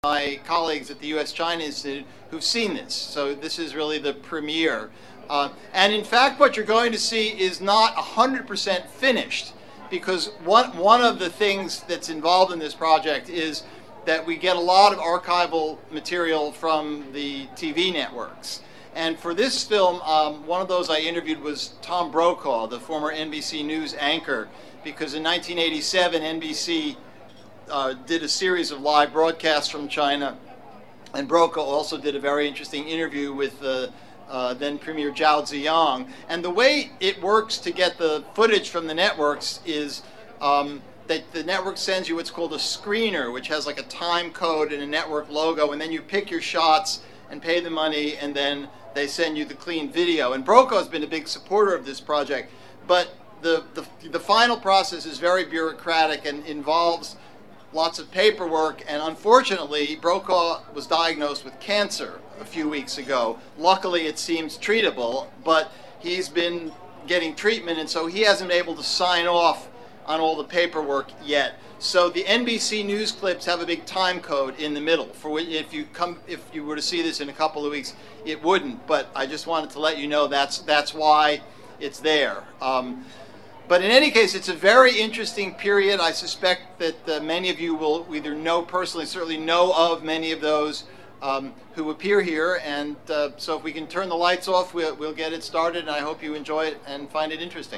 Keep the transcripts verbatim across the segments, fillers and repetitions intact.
My colleagues at the U S China Institute who've seen this. So this is really the premiere. Uh, and in fact, what you're going to see is not one hundred percent finished, because one, one of the things that's involved in this project is that we get a lot of archival material from the T V networks. And for this film, um, one of those I interviewed was Tom Brokaw, the former N B C News anchor, because in nineteen eighty-seven, N B C Uh, did a series of live broadcasts from China, and Brokaw also did a very interesting interview with the uh, then Premier Zhao Ziyang. And the way it works to get the footage from the networks is um, that the network sends you what's called a screener, which has like a time code and a network logo, and then you pick your shots and pay the money, and then they send you the clean video. And Brokaw has been a big supporter of this project, but the, the, the final process is very bureaucratic and involves lots of paperwork, and unfortunately, Brokaw was diagnosed with cancer a few weeks ago. Luckily, it seems treatable, but he's been getting treatment, and so he hasn't been able to sign off on all the paperwork yet. So the N B C News clips have a big time code in the middle, for which if you come, if you were to see this in a couple of weeks, it wouldn't. But I just wanted to let you know that's that's why it's there. Um, But in any case, it's a very interesting period. I suspect that uh, many of you will either know personally, certainly know of many of those um, who appear here. And uh, so if we can turn the lights off, we'll, we'll get it started. And I hope you enjoy it and find it interesting.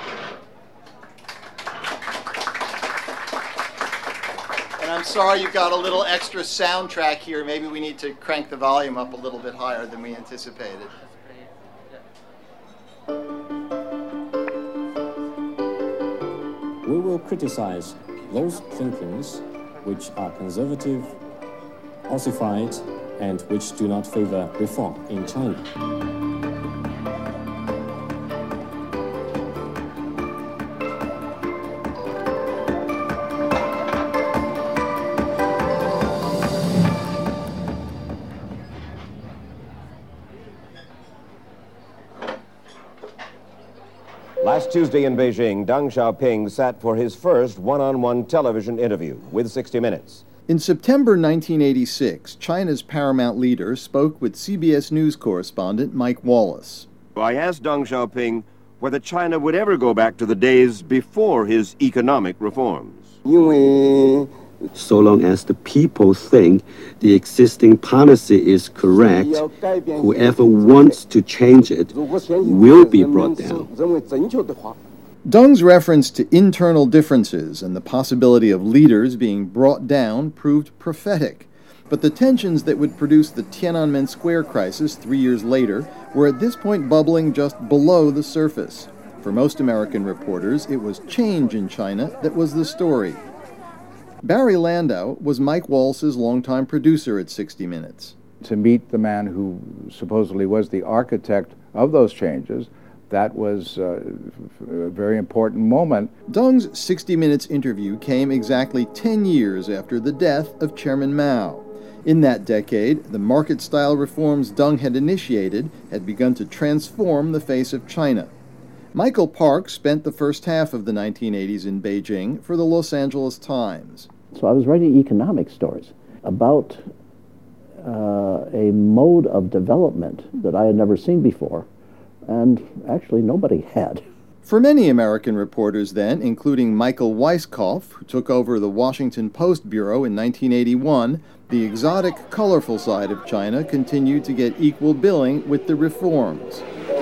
And I'm sorry you've got a little extra soundtrack here. Maybe we need to crank the volume up a little bit higher than we anticipated. We will criticize those thinkings which are conservative, ossified, and which do not favor reform in China. Last Tuesday in Beijing, Deng Xiaoping sat for his first one-on-one television interview with sixty minutes. In September nineteen eighty-six, China's paramount leader spoke with C B S News correspondent Mike Wallace. I asked Deng Xiaoping whether China would ever go back to the days before his economic reforms. So long as the people think the existing policy is correct, whoever wants to change it will be brought down. Deng's reference to internal differences and the possibility of leaders being brought down proved prophetic. But the tensions that would produce the Tiananmen Square crisis three years later were at this point bubbling just below the surface. For most American reporters, it was change in China that was the story. Barry Landau was Mike Wallace's longtime producer at sixty minutes. To meet the man who supposedly was the architect of those changes, that was uh, a very important moment. Deng's sixty minutes interview came exactly ten years after the death of Chairman Mao. In that decade, the market-style reforms Deng had initiated had begun to transform the face of China. Michael Park spent the first half of the nineteen eighties in Beijing for the Los Angeles Times. So I was writing economic stories about uh, a mode of development that I had never seen before, and actually nobody had. For many American reporters then, including Michael Weisskopf, who took over the Washington Post bureau in nineteen eighty-one, the exotic, colorful side of China continued to get equal billing with the reforms.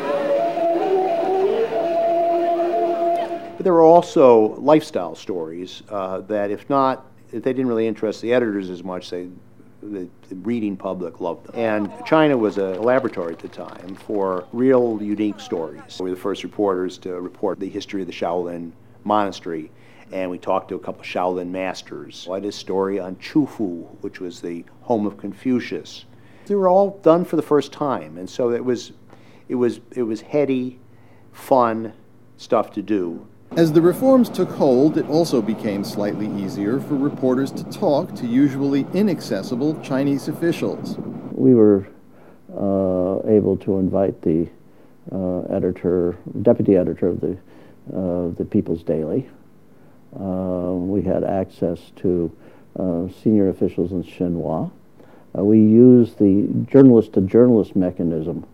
But there were also lifestyle stories uh, that, if not, if they didn't really interest the editors as much, they, the, the reading public loved them. And China was a laboratory at the time for real unique stories. We were the first reporters to report the history of the Shaolin Monastery, and we talked to a couple of Shaolin masters. I did a story on Chufu, which was the home of Confucius. They were all done for the first time, and so it was, it was, it was heady, fun stuff to do. As the reforms took hold, it also became slightly easier for reporters to talk to usually inaccessible Chinese officials. We were uh, able to invite the uh, editor, deputy editor of the, uh, the People's Daily. Uh, we had access to uh, senior officials in Xinhua. Uh, we used the journalist-to-journalist mechanism.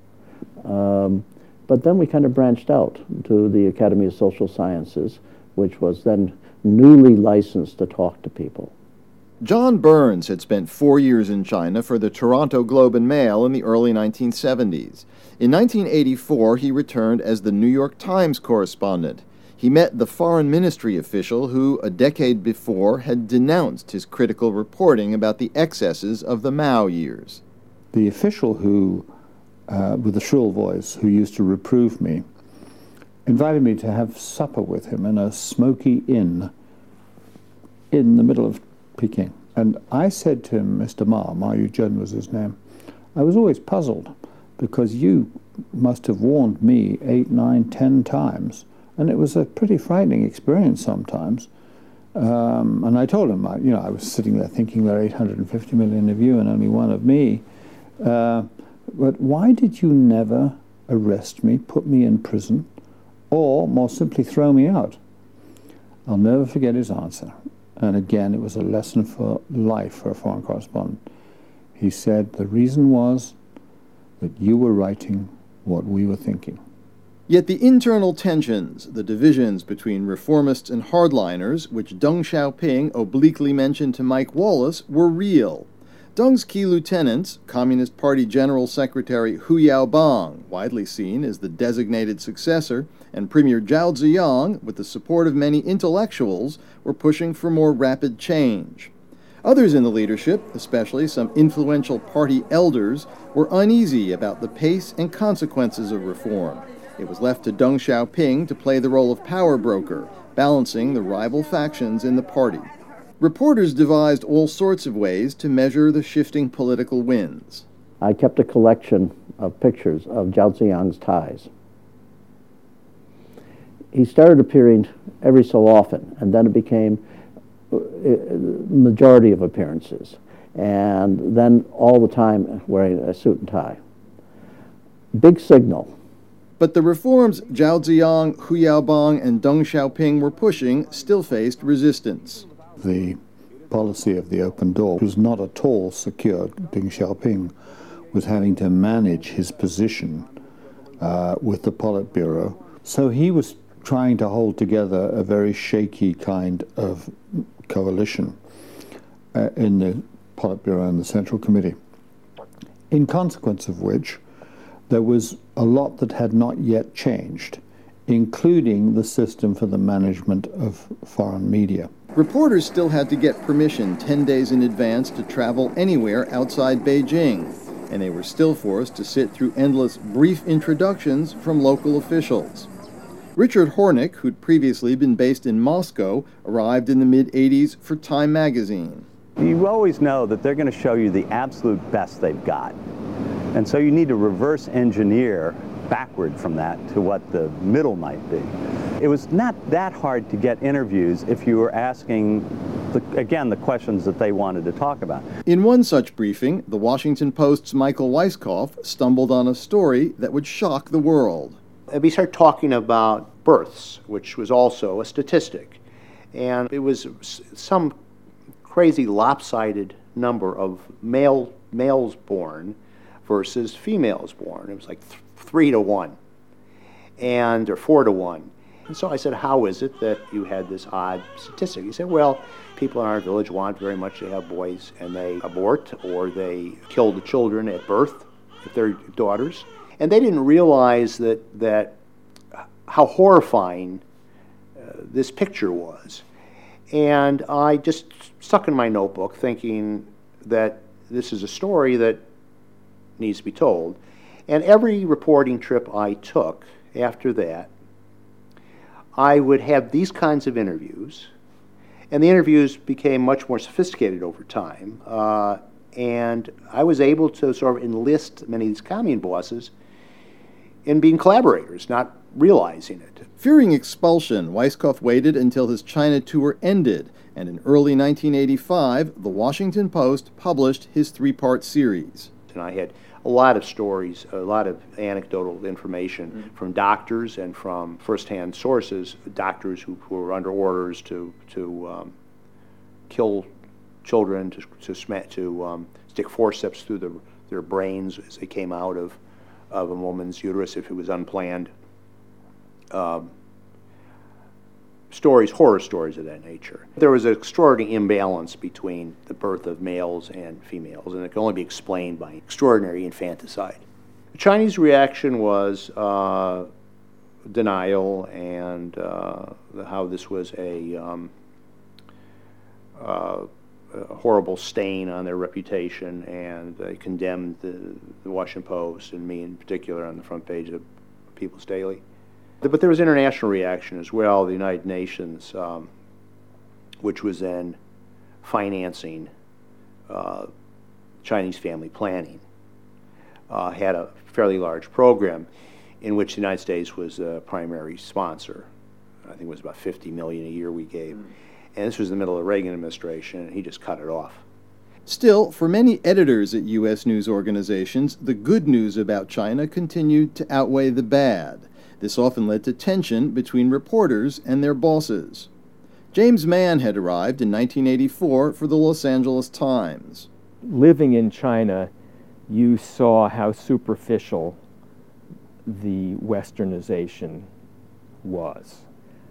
Um, but then we kind of branched out to the Academy of Social Sciences, which was then newly licensed to talk to people. John Burns had spent four years in China for the Toronto Globe and Mail in the early nineteen seventies. In nineteen eighty-four, he returned as the New York Times correspondent. He met the foreign ministry official who, a decade before, had denounced his critical reporting about the excesses of the Mao years. The official who, uh, with the shrill voice, who used to reprove me, invited me to have supper with him in a smoky inn in the middle of Peking. And I said to him, Mister Ma, Ma Yuzhen was his name, I was always puzzled because you must have warned me eight, nine, ten times. And it was a pretty frightening experience sometimes. Um, and I told him, I, you know, I was sitting there thinking there are eight hundred fifty million of you and only one of me. Uh, but why did you never arrest me, put me in prison, or more simply throw me out? I'll never forget his answer. And again, it was a lesson for life for a foreign correspondent. He said, the reason was that you were writing what we were thinking. Yet the internal tensions, the divisions between reformists and hardliners, which Deng Xiaoping obliquely mentioned to Mike Wallace, were real. Deng's key lieutenants, Communist Party General Secretary Hu Yaobang, widely seen as the designated successor, and Premier Zhao Ziyang, with the support of many intellectuals, were pushing for more rapid change. Others in the leadership, especially some influential party elders, were uneasy about the pace and consequences of reform. It was left to Deng Xiaoping to play the role of power broker, balancing the rival factions in the party. Reporters devised all sorts of ways to measure the shifting political winds. I kept a collection of pictures of Zhao Ziyang's ties. He started appearing every so often, and then it became the majority of appearances, and then all the time wearing a suit and tie. Big signal. But the reforms Zhao Ziyang, Hu Yaobang, and Deng Xiaoping were pushing still faced resistance. The policy of the open door was not at all secure. Deng Xiaoping was having to manage his position uh, with the Politburo. So he was trying to hold together a very shaky kind of coalition uh, in the Politburo and the Central Committee, in consequence of which there was a lot that had not yet changed, including the system for the management of foreign media. Reporters still had to get permission ten days in advance to travel anywhere outside Beijing, and they were still forced to sit through endless brief introductions from local officials. Richard Hornick, who'd previously been based in Moscow, arrived in the mid-eighties for Time magazine. You always know that they're going to show you the absolute best they've got. And so you need to reverse engineer backward from that to what the middle might be. It was not that hard to get interviews if you were asking, the, again, the questions that they wanted to talk about. In one such briefing, the Washington Post's Michael Weisskopf stumbled on a story that would shock the world. We started talking about births, which was also a statistic. And it was some crazy lopsided number of male males born versus females born. It was like th three to one, and or four to one. And so I said, how is it that you had this odd statistic? He said, well, people in our village want very much to have boys, and they abort or they kill the children at birth if they're daughters. And they didn't realize that, that how horrifying uh, this picture was. And I just stuck in my notebook thinking that this is a story that needs to be told. And every reporting trip I took after that, I would have these kinds of interviews, and the interviews became much more sophisticated over time. Uh, and I was able to sort of enlist many of these commune bosses in being collaborators, not realizing it. Fearing expulsion, Weisskopf waited until his China tour ended, and in early nineteen eighty-five, the Washington Post published his three-part series. And I had a lot of stories, a lot of anecdotal information mm-hmm. from doctors and from first-hand sources, doctors who, who were under orders to, to um, kill children to to, sma to um, stick forceps through the, their brains as they came out of, of a woman's uterus if it was unplanned. Um, stories, horror stories of that nature. There was an extraordinary imbalance between the birth of males and females, and it can only be explained by extraordinary infanticide. The Chinese reaction was uh, denial and uh, how this was a, um, uh, a horrible stain on their reputation, and they condemned the, the Washington Post, and me in particular, on the front page of People's Daily. But there was international reaction as well. The United Nations, um, which was then financing uh, Chinese family planning, uh, had a fairly large program in which the United States was a primary sponsor. I think it was about fifty million dollars a year we gave. Mm. And this was in the middle of the Reagan administration, and he just cut it off. Still, for many editors at U S news organizations, the good news about China continued to outweigh the bad. This often led to tension between reporters and their bosses. James Mann had arrived in nineteen eighty-four for the Los Angeles Times. Living in China, you saw how superficial the westernization was.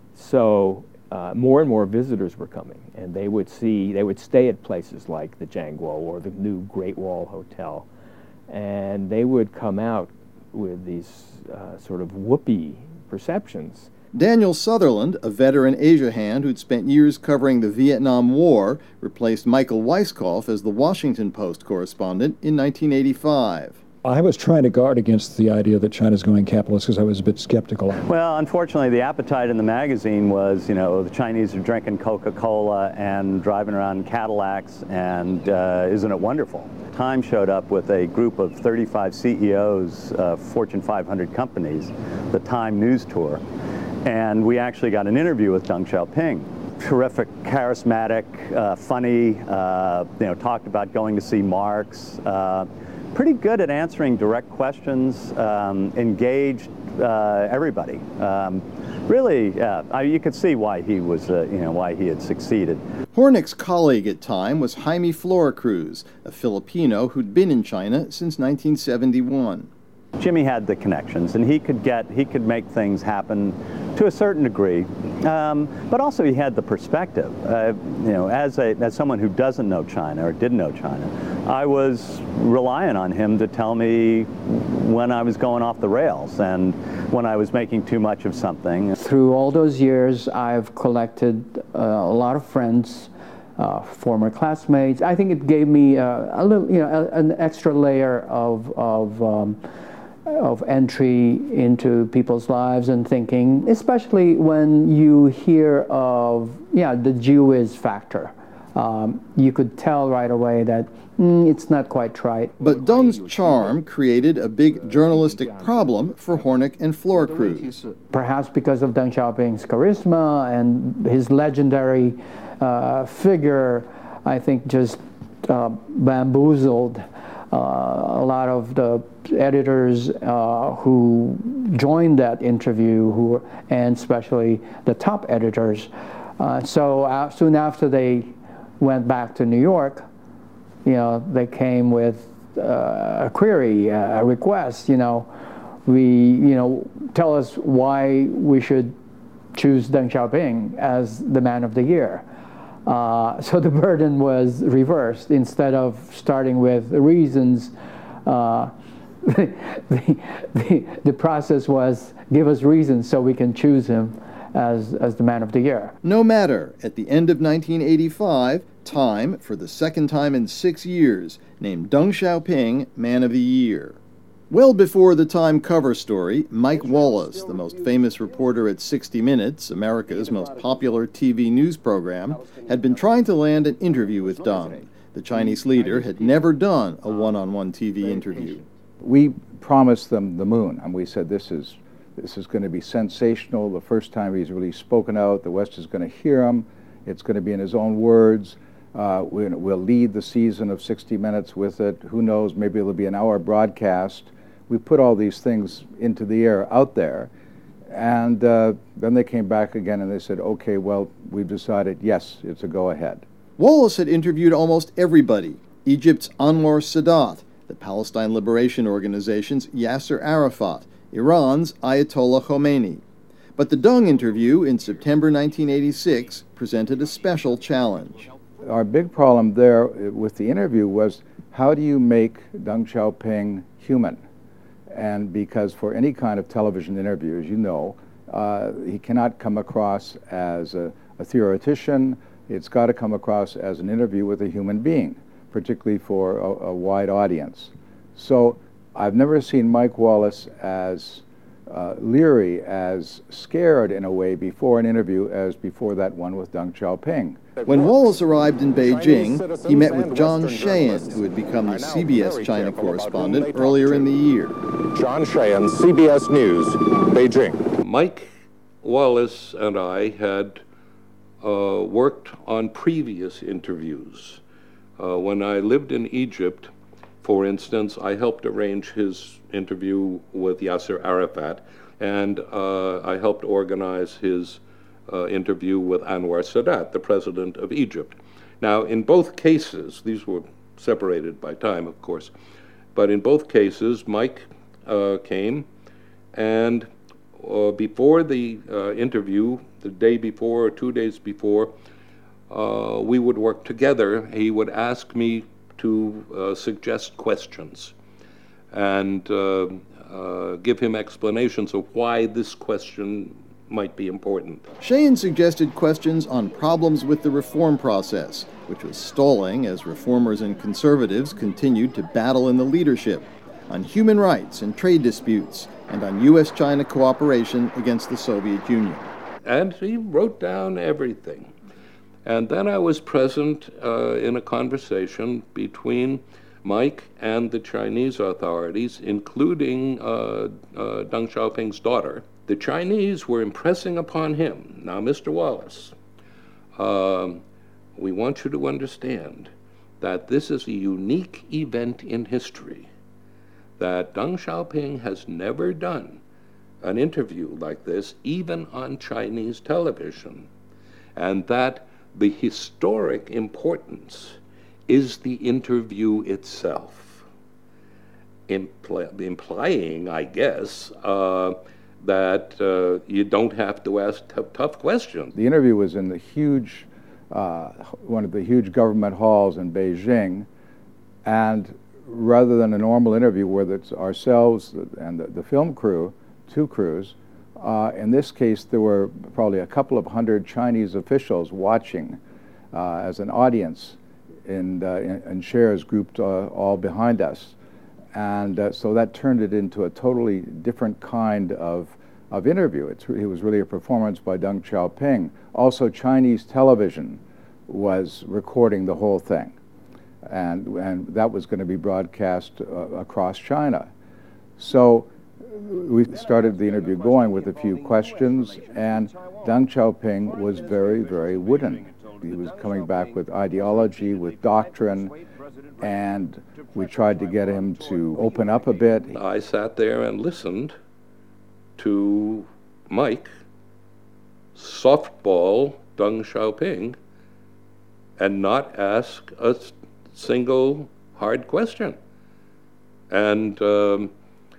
So uh, more and more visitors were coming, and they would see, they would stay at places like the Jianguo or the new Great Wall Hotel, and they would come out with these uh, sort of whoopee perceptions. Daniel Sutherland, a veteran Asia hand who'd spent years covering the Vietnam War, replaced Michael Weiskopf as the Washington Post correspondent in nineteen eighty-five. I was trying to guard against the idea that China's going capitalist because I was a bit skeptical. Well, unfortunately, the appetite in the magazine was, you know, the Chinese are drinking Coca-Cola and driving around Cadillacs, and uh, isn't it wonderful? Time showed up with a group of thirty-five C E Os of Fortune five hundred companies, the Time News Tour, and we actually got an interview with Deng Xiaoping. Terrific, charismatic, uh, funny, uh, you know, talked about going to see Marx. Uh, pretty good at answering direct questions, um, engaged uh, everybody. Um, really, yeah, I, you could see why he was, uh, you know, why he had succeeded. Hornick's colleague at Time was Jaime Floracruz, a Filipino who'd been in China since nineteen seventy-one. Jimmy had the connections, and he could get, he could make things happen to a certain degree, um, but also he had the perspective. Uh, you know, as a as someone who doesn't know China or didn't know China, I was relying on him to tell me when I was going off the rails and when I was making too much of something. Through all those years, I've collected uh, a lot of friends, uh, former classmates. I think it gave me uh, a little, you know, a, an extra layer of of. Um, of entry into people's lives and thinking, especially when you hear of, yeah, the Jewish factor. Um, you could tell right away that mm, it's not quite right. But Deng's charm created a big journalistic problem for Hornick and Floracruz. Perhaps because of Deng Xiaoping's charisma and his legendary uh, figure, I think just uh, bamboozled Uh, a lot of the editors uh, who joined that interview, who and especially the top editors. Uh, so uh, soon after they went back to New York, you know, they came with uh, a query, uh, a request. You know, we, you know, tell us why we should choose Deng Xiaoping as the man of the year. Uh, so the burden was reversed. Instead of starting with the reasons, uh, the, the, the process was give us reasons so we can choose him as, as the man of the year. No matter, at the end of nineteen eighty-five, Time, for the second time in six years, named Deng Xiaoping Man of the Year. Well before the Time cover story, Mike Wallace, the most famous reporter at sixty minutes, America's most popular T V news program, had been trying to land an interview with Deng. The Chinese leader had never done a one-on-one T V interview. We promised them the moon, and we said this is, this is going to be sensational. The first time he's really spoken out, the West is going to hear him. It's going to be in his own words. Uh, we, we'll lead the season of sixty minutes with it. Who knows, maybe it'll be an hour broadcast. We put all these things into the air out there, and uh, then they came back again and they said, okay, well, we've decided, yes, it's a go-ahead. Wallace had interviewed almost everybody: Egypt's Anwar Sadat, the Palestine Liberation Organization's Yasser Arafat, Iran's Ayatollah Khomeini. But the Deng interview in September nineteen eighty-six presented a special challenge. Our big problem there with the interview was, how do you make Deng Xiaoping human? And because for any kind of television interview, as you know, uh, he cannot come across as a, a theoretician. It's got to come across as an interview with a human being, particularly for a, a wide audience. So I've never seen Mike Wallace as uh, leery, as scared in a way before an interview as before that one with Deng Xiaoping. When Wallace arrived in Beijing, he met with John Sheehan, who had become the C B S China correspondent earlier in the year. John Sheehan, C B S News, Beijing. Mike Wallace and I had uh, worked on previous interviews. Uh, when I lived in Egypt, for instance, I helped arrange his interview with Yasser Arafat, and uh, I helped organize his uh, interview with Anwar Sadat, the president of Egypt. Now, in both cases, these were separated by time, of course, but in both cases, Mike uh, came, and uh, before the uh, interview, the day before or two days before, uh, we would work together. He would ask me to uh, suggest questions and uh, uh, give him explanations of why this question might be important. Sheehan suggested questions on problems with the reform process, which was stalling as reformers and conservatives continued to battle in the leadership, on human rights and trade disputes, and on U S China cooperation against the Soviet Union. And he wrote down everything. And then I was present uh, in a conversation between Mike and the Chinese authorities, including uh, uh, Deng Xiaoping's daughter. The Chinese were impressing upon him, now, Mister Wallace, uh, we want you to understand that this is a unique event in history, that Deng Xiaoping has never done an interview like this, even on Chinese television, and that the historic importance is the interview itself, Impl- implying, I guess, uh, that uh, you don't have to ask t- tough questions. The interview was in the huge, uh, one of the huge government halls in Beijing, and rather than a normal interview where it's ourselves and the, the film crew, two crews, uh, in this case there were probably a couple of hundred Chinese officials watching uh, as an audience in, uh, in, in chairs grouped uh, all behind us. And uh, so that turned it into a totally different kind of, of interview. It's, it was really a performance by Deng Xiaoping. Also, Chinese television was recording the whole thing. And, and that was going to be broadcast uh, across China. So we started the interview going with a few questions, and Deng Xiaoping was very, very wooden. He was coming back with ideology, with doctrine, and we tried to get him to open up a bit. I sat there and listened to Mike softball Deng Xiaoping and not ask a single hard question. And um,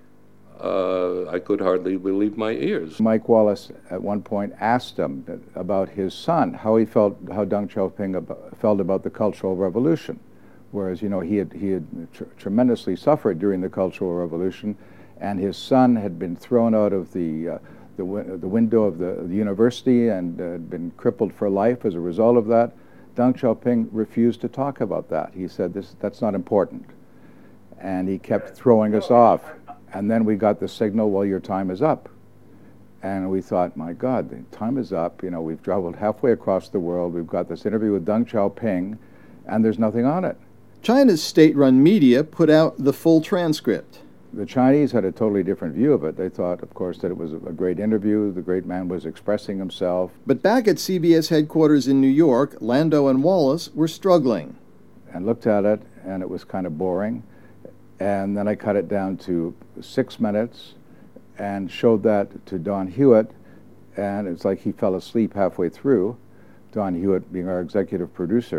uh, I could hardly believe my ears. Mike Wallace at one point asked him about his son, how he felt, how Deng Xiaoping ab- felt about the Cultural Revolution. Whereas, you know, he had, he had tr- tremendously suffered during the Cultural Revolution, and his son had been thrown out of the, uh, the, w- the window of the, the university and uh, had been crippled for life as a result of that. Deng Xiaoping refused to talk about that. He said, "This, that's not important." And he kept throwing us off. And then we got the signal, "Well, your time is up." And we thought, my God, the time is up. You know, we've traveled halfway across the world. We've got this interview with Deng Xiaoping, and there's nothing on it. China's state-run media put out the full transcript. The Chinese had a totally different view of it. They thought, of course, that it was a great interview. The great man was expressing himself. But back at C B S headquarters in New York, Landau and Wallace were struggling. And looked at it, and it was kind of boring. And then I cut it down to six minutes and showed that to Don Hewitt, and it's like he fell asleep halfway through, Don Hewitt being our executive producer.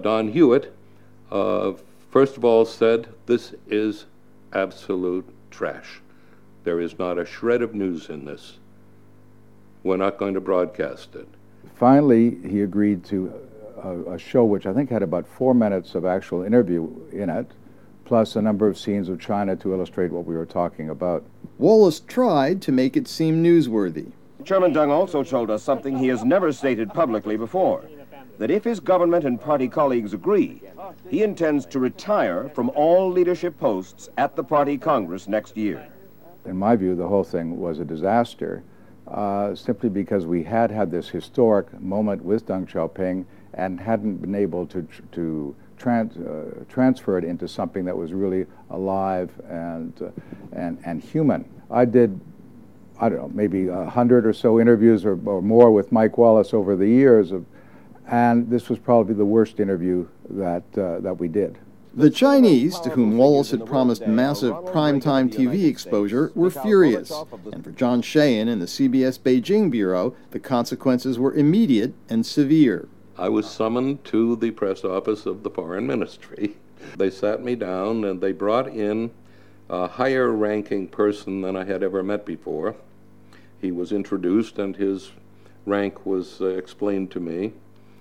Don Hewitt, uh, first of all, said, "This is absolute trash. There is not a shred of news in this. We're not going to broadcast it." Finally, he agreed to a, a show which I think had about four minutes of actual interview in it, plus a number of scenes of China to illustrate what we were talking about. Wallace tried to make it seem newsworthy. Chairman Deng also told us something he has never stated publicly before, that if his government and party colleagues agree, he intends to retire from all leadership posts at the party Congress next year. In my view, the whole thing was a disaster, uh, simply because we had had this historic moment with Deng Xiaoping and hadn't been able to, to trans, uh, transfer it into something that was really alive and, uh, and, and human. I did, I don't know, maybe a hundred or so interviews or, or more with Mike Wallace over the years, of, and this was probably the worst interview that, uh, that we did. The Chinese, to whom Wallace had promised massive primetime T V exposure, were furious, and for John Sheehan and the C B S Beijing Bureau, the consequences were immediate and severe. I was summoned to the press office of the Foreign Ministry. They sat me down and they brought in a higher-ranking person than I had ever met before. He was introduced and his rank was uh, explained to me.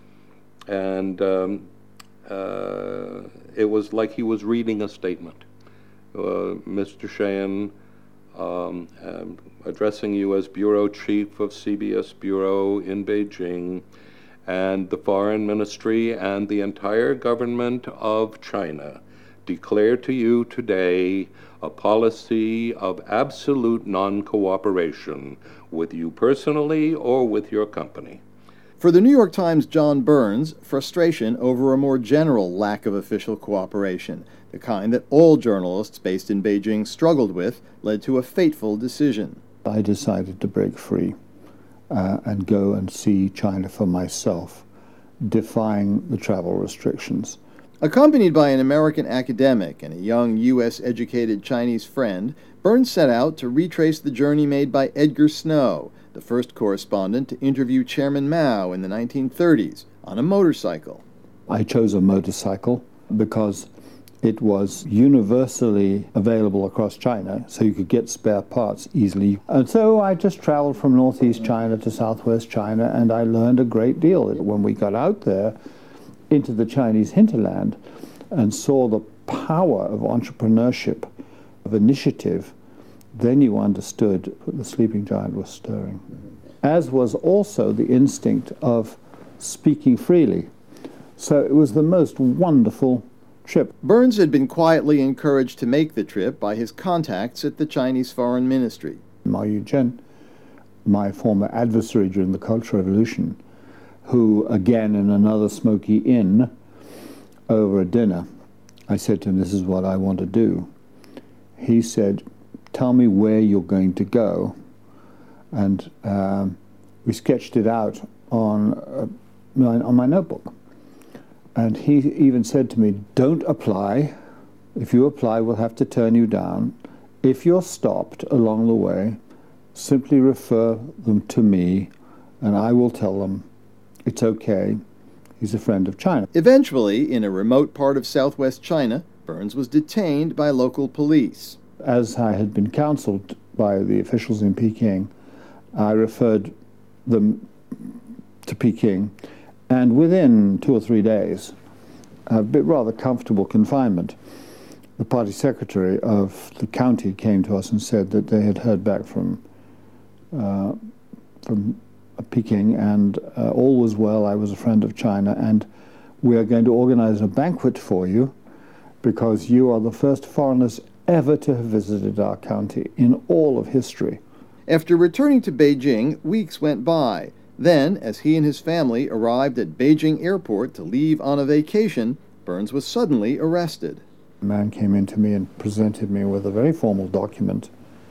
And um, uh, it was like he was reading a statement. Uh, Mister Sheehan, um, um, addressing you as Bureau Chief of C B S Bureau in Beijing, and the Foreign Ministry and the entire government of China declare to you today a policy of absolute non-cooperation with you personally or with your company. For the New York Times' John Burns, frustration over a more general lack of official cooperation, the kind that all journalists based in Beijing struggled with, led to a fateful decision. I decided to break free uh, and go and see China for myself, defying the travel restrictions. Accompanied by an American academic and a young U S educated Chinese friend, Burns set out to retrace the journey made by Edgar Snow, the first correspondent to interview Chairman Mao in the nineteen thirties, on a motorcycle. I chose a motorcycle because it was universally available across China, so you could get spare parts easily. And so I just traveled from northeast China to southwest China, and I learned a great deal. When we got out there into the Chinese hinterland and saw the power of entrepreneurship, of initiative, then you understood that the sleeping giant was stirring. As was also the instinct of speaking freely. So it was the most wonderful trip. Burns had been quietly encouraged to make the trip by his contacts at the Chinese Foreign Ministry. Mao Yuzhen, my former adversary during the Cultural Revolution, who, again, in another smoky inn over a dinner, I said to him, "This is what I want to do." He said, "Tell me where you're going to go." And um, we sketched it out on, uh, on my notebook. And he even said to me, "Don't apply. If you apply, we'll have to turn you down. If you're stopped along the way, simply refer them to me, and I will tell them it's okay. He's a friend of China." Eventually, in a remote part of southwest China, Burns was detained by local police. As I had been counseled by the officials in Peking, I referred them to Peking, and within two or three days, a bit rather comfortable confinement, the party secretary of the county came to us and said that they had heard back from uh, from Peking, and uh, all was well. I was a friend of China, and we are going to organize a banquet for you because you are the first foreigners ever to have visited our county in all of history. After returning to Beijing, weeks went by. Then, as he and his family arrived at Beijing Airport to leave on a vacation, Burns was suddenly arrested. A man came in to me and presented me with a very formal document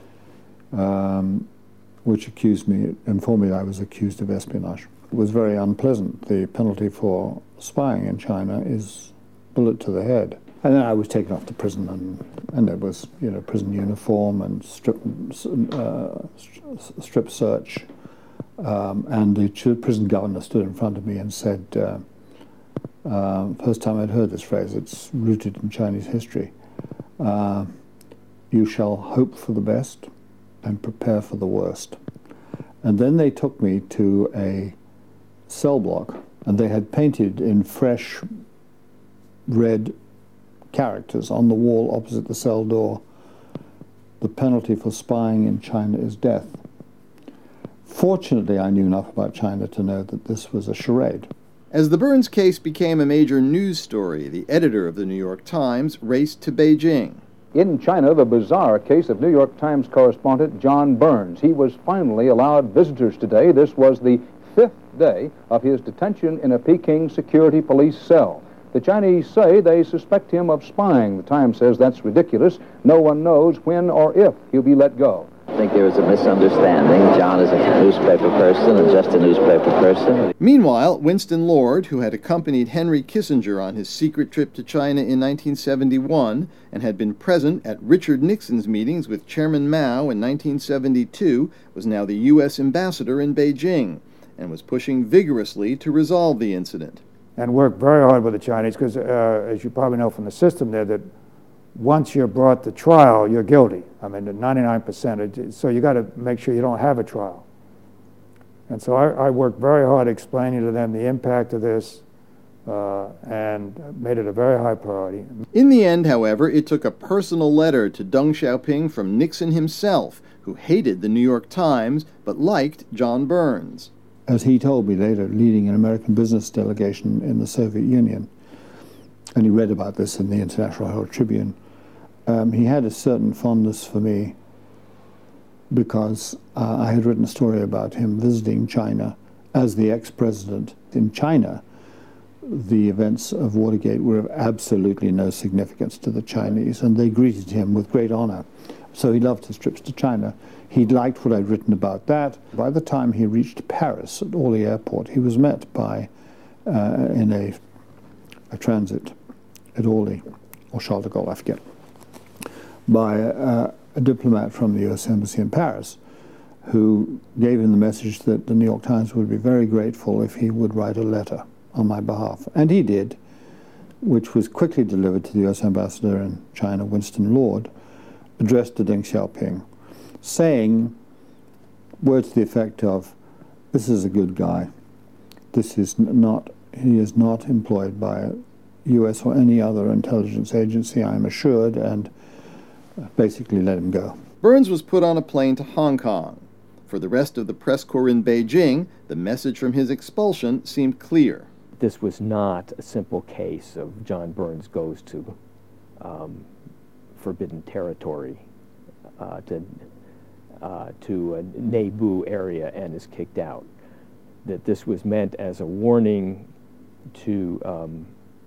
um, which accused me, informed me that I was accused of espionage. It was very unpleasant. The penalty for spying in China is bullet to the head. And then I was taken off to prison, and, and there was, you know, prison uniform and strip, uh, strip search. Um, and the prison governor stood in front of me and said, uh, Uh, first time I'd heard this phrase. It's rooted in Chinese history. Uh, you shall hope for the best and prepare for the worst. And then they took me to a cell block, and they had painted in fresh red characters on the wall opposite the cell door, "The penalty for spying in China is death." Fortunately, I knew enough about China to know that this was a charade. As the Burns case became a major news story, the editor of the New York Times raced to Beijing. In China, the bizarre case of New York Times correspondent John Burns. He was finally allowed visitors today. This was the fifth day of his detention in a Peking security police cell. The Chinese say they suspect him of spying. The Times says that's ridiculous. No one knows when or if he'll be let go. I think there was a misunderstanding. John is a newspaper person and just a newspaper person. Meanwhile, Winston Lord, who had accompanied Henry Kissinger on his secret trip to China in nineteen seventy-one and had been present at Richard Nixon's meetings with Chairman Mao in nineteen seventy-two, was now the U S ambassador in Beijing and was pushing vigorously to resolve the incident. And worked very hard with the Chinese because, uh, as you probably know from the system there, that once you're brought to trial, you're guilty. I mean, ninety-nine percent. So you got to make sure you don't have a trial. And so I, I worked very hard explaining to them the impact of this uh, and made it a very high priority. In the end, however, it took a personal letter to Deng Xiaoping from Nixon himself, who hated the New York Times but liked John Burns. As he told me later, leading an American business delegation in the Soviet Union, and he read about this in the International Herald Tribune, um, he had a certain fondness for me because uh, I had written a story about him visiting China as the ex-president. In China, the events of Watergate were of absolutely no significance to the Chinese, and they greeted him with great honor. So he loved his trips to China. He liked what I'd written about that. By the time he reached Paris at Orly Airport, he was met by, uh, in a, a transit at Orly, or Charles de Gaulle, I forget, by uh, a diplomat from the U S Embassy in Paris, who gave him the message that the New York Times would be very grateful if he would write a letter on my behalf. And he did, which was quickly delivered to the U S Ambassador in China, Winston Lord, addressed to Deng Xiaoping, saying words to the effect of, "This is a good guy. This is not, he is not employed by a U S or any other intelligence agency, I am assured," and basically let him go. Burns was put on a plane to Hong Kong. For the rest of the press corps in Beijing, the message from his expulsion seemed clear. This was not a simple case of John Burns goes to um, forbidden territory, uh, to uh, to a Neibu area and is kicked out. That this was meant as a warning to um,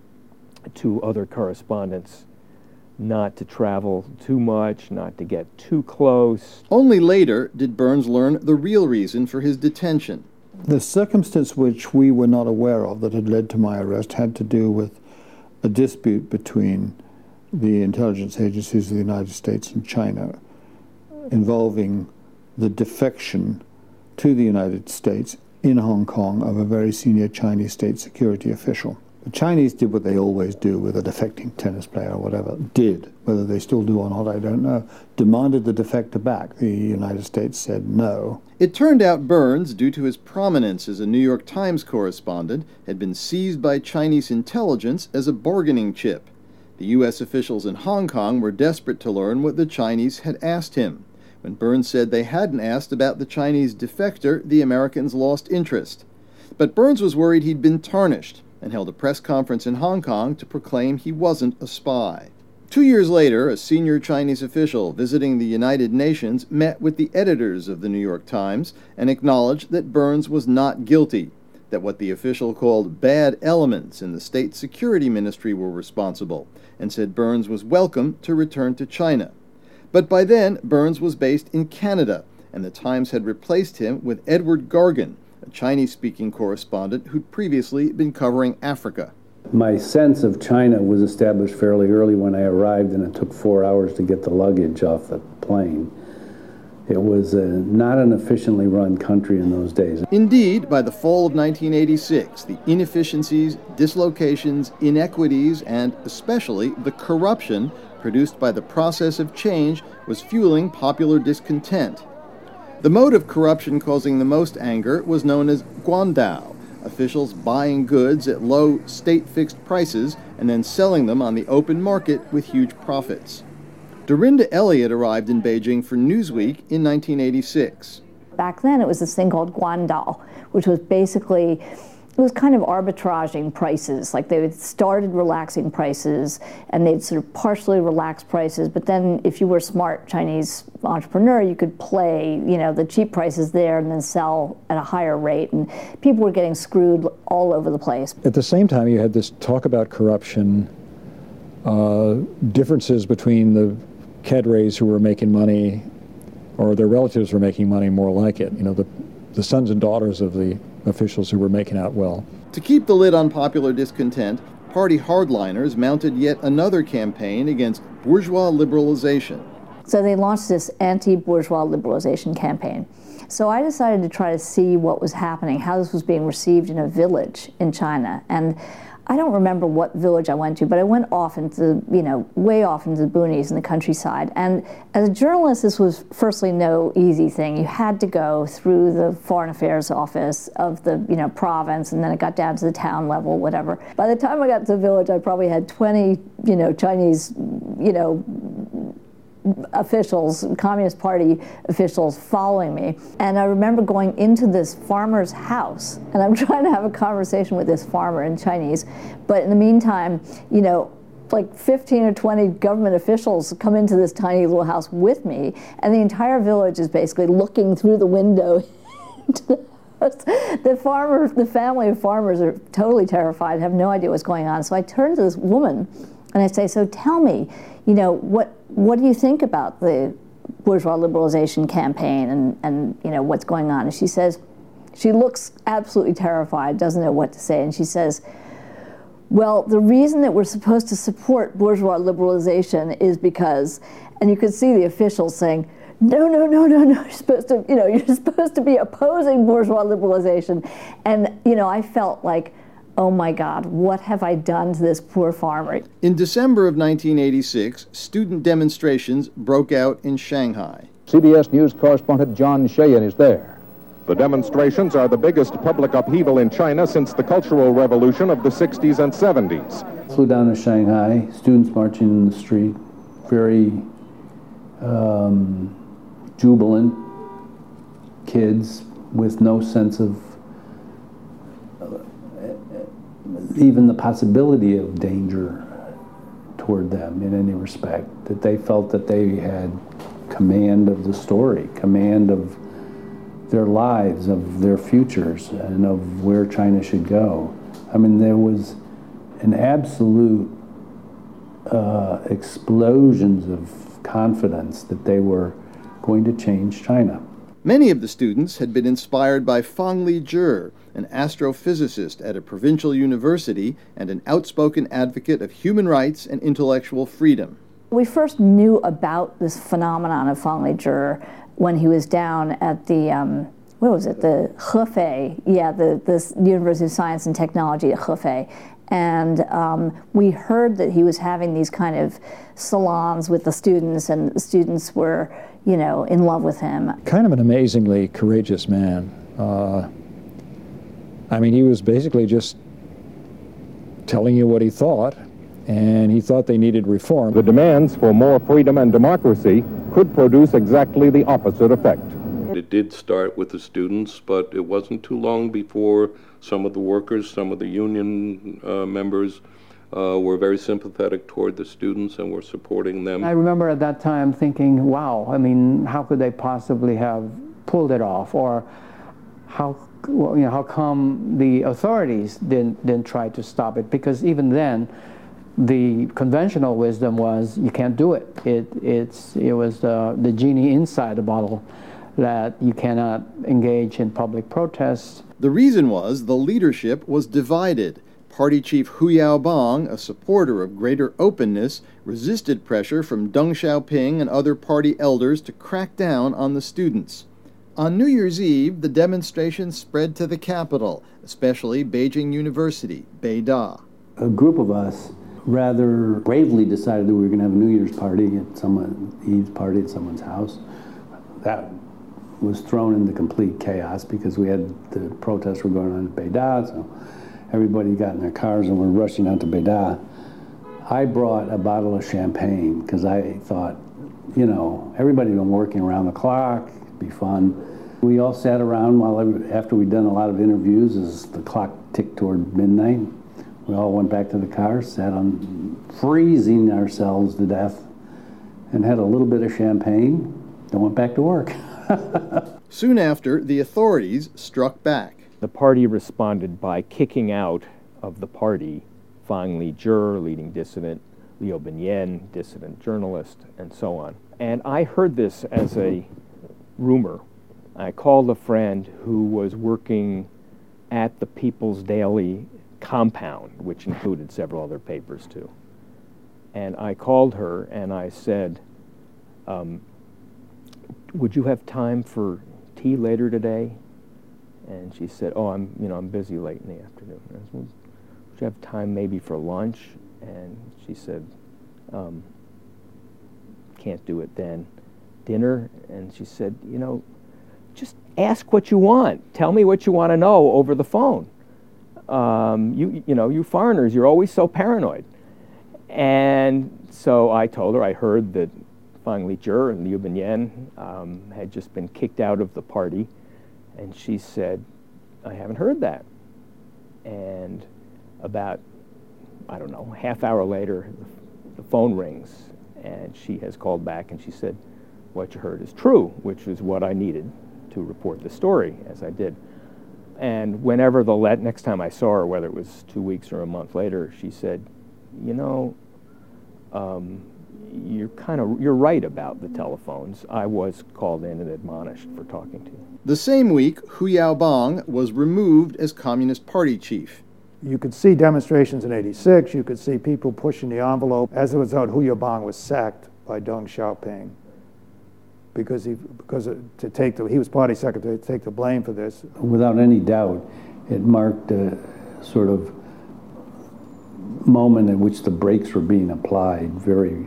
to other correspondents not to travel too much, not to get too close. Only later did Burns learn the real reason for his detention. The circumstance which we were not aware of that had led to my arrest had to do with a dispute between the intelligence agencies of the United States and China involving the defection to the United States in Hong Kong of a very senior Chinese state security official. The Chinese did what they always do with a defecting tennis player or whatever. Did. Whether they still do or not, I don't know. Demanded the defector back. The United States said no. It turned out Burns, due to his prominence as a New York Times correspondent, had been seized by Chinese intelligence as a bargaining chip. The U S officials in Hong Kong were desperate to learn what the Chinese had asked him. When Burns said they hadn't asked about the Chinese defector, the Americans lost interest. But Burns was worried he'd been tarnished, and held a press conference in Hong Kong to proclaim he wasn't a spy. Two years later, a senior Chinese official visiting the United Nations met with the editors of the New York Times and acknowledged that Burns was not guilty, that what the official called bad elements in the State Security Ministry were responsible, and said Burns was welcome to return to China. But by then, Burns was based in Canada, and the Times had replaced him with Edward Gargan, a Chinese-speaking correspondent who'd previously been covering Africa. My sense of China was established fairly early when I arrived, and it took four hours to get the luggage off the plane. It was uh, not an efficiently run country in those days. Indeed, by the fall of nineteen eighty-six, the inefficiencies, dislocations, inequities, and especially the corruption produced by the process of change was fueling popular discontent. The mode of corruption causing the most anger was known as guandao, officials buying goods at low state-fixed prices and then selling them on the open market with huge profits. Dorinda Elliott arrived in Beijing for Newsweek in nineteen eighty-six. Back then it was this thing called guandao, which was basically, it was kind of arbitraging prices. Like they started relaxing prices and they'd sort of partially relax prices, but then if you were a smart Chinese entrepreneur, you could play, you know, the cheap prices there and then sell at a higher rate, and people were getting screwed all over the place. At the same time, you had this talk about corruption, uh, differences between the cadres who were making money, or their relatives were making money more like it. You know, the, the sons and daughters of the officials who were making out well. To keep the lid on popular discontent, party hardliners mounted yet another campaign against bourgeois liberalization. So they launched this anti-bourgeois liberalization campaign. So I decided to try to see what was happening, how this was being received in a village in China. And I don't remember what village I went to, but I went off into, you know, way off into the boonies in the countryside. And as a journalist, this was firstly no easy thing. You had to go through the foreign affairs office of the, you know, province, and then it got down to the town level, whatever. By the time I got to the village, I probably had twenty, you know, Chinese, you know, officials, Communist Party officials following me. And I remember going into this farmer's house, and I'm trying to have a conversation with this farmer in Chinese, but in the meantime, you know, like fifteen or twenty government officials come into this tiny little house with me, and the entire village is basically looking through the window into the house. The farmer, the family of farmers are totally terrified, have no idea what's going on. So I turn to this woman and I say, so tell me, you know, what what do you think about the bourgeois liberalization campaign and, and you know, what's going on? And she says, she looks absolutely terrified, doesn't know what to say, and she says, well, the reason that we're supposed to support bourgeois liberalization is because, and you could see the officials saying, no, no, no, no, no, you're supposed to, you know, you're supposed to be opposing bourgeois liberalization. And, you know, I felt like, oh my God, what have I done to this poor farmer? In December of nineteen eighty-six, student demonstrations broke out in Shanghai. C B S News correspondent John Sheehan is there. The demonstrations are the biggest public upheaval in China since the Cultural Revolution of the sixties and seventies. Flew down to Shanghai, students marching in the street, very um, jubilant kids with no sense of even the possibility of danger toward them in any respect, that they felt that they had command of the story, command of their lives, of their futures, and of where China should go. I mean, there was an absolute uh, explosions of confidence that they were going to change China. Many of the students had been inspired by Fang Lijie, an astrophysicist at a provincial university and an outspoken advocate of human rights and intellectual freedom. We first knew about this phenomenon of Fang Lijie when he was down at the, um, what was it, the Hefei, yeah, the, the University of Science and Technology at Hefei. And um, we heard that he was having these kind of salons with the students, and the students were, you know, in love with him. Kind of an amazingly courageous man. Uh, I mean, he was basically just telling you what he thought, and he thought they needed reform. The demands for more freedom and democracy could produce exactly the opposite effect. It did start with the students, but it wasn't too long before some of the workers, some of the union uh, members uh, were very sympathetic toward the students and were supporting them. I remember at that time thinking, wow, I mean, how could they possibly have pulled it off? Or how, you know, how come the authorities didn't, didn't try to stop it? Because even then, the conventional wisdom was you can't do it. It, it's, it was uh, the genie inside the bottle, that you cannot engage in public protests. The reason was the leadership was divided. Party chief Hu Yaobang, a supporter of greater openness, resisted pressure from Deng Xiaoping and other party elders to crack down on the students. On New Year's Eve, the demonstration spread to the capital, especially Beijing University, Beida. A group of us rather bravely decided that we were going to have a New Year's party at someone, Eve's party at someone's house. That was thrown into complete chaos because we had the protests were going on at Beida, so everybody got in their cars and were rushing out to Beida. I brought a bottle of champagne because I thought, you know, everybody's been working around the clock, it'd be fun. We all sat around while every, after we'd done a lot of interviews, as the clock ticked toward midnight, we all went back to the car, sat on freezing ourselves to death, and had a little bit of champagne, then went back to work. Soon after, the authorities struck back. The party responded by kicking out of the party Fang Lijie, leading dissident, Liu Binyan, dissident journalist, and so on. And I heard this as a rumor. I called a friend who was working at the People's Daily compound, which included several other papers too. And I called her and I said, um, would you have time for tea later today? And she said, oh, I'm, you know, I'm busy late in the afternoon. I said, would you have time maybe for lunch? And she said, um, can't do it then. Dinner? And she said, you know, just ask what you want. Tell me what you want to know over the phone. Um, you, you know, you foreigners, you're always so paranoid. And so I told her I heard that Fang Lijie and Liu Binyan um, had just been kicked out of the party. And she said, I haven't heard that. And about, I don't know, half hour later, the phone rings, and she has called back, and she said, what you heard is true, which is what I needed to report the story, as I did. And whenever the let, next time I saw her, whether it was two weeks or a month later, she said, you know, um, you're kind of, you're right about the telephones. I was called in and admonished for talking to you. The same week, Hu Yaobang was removed as Communist Party chief. You could see demonstrations in eighty-six, you could see people pushing the envelope. As a result, Hu Yaobang was sacked by Deng Xiaoping because he, because to take the, he was party secretary, to take the blame for this. Without any doubt, it marked a sort of moment in which the brakes were being applied very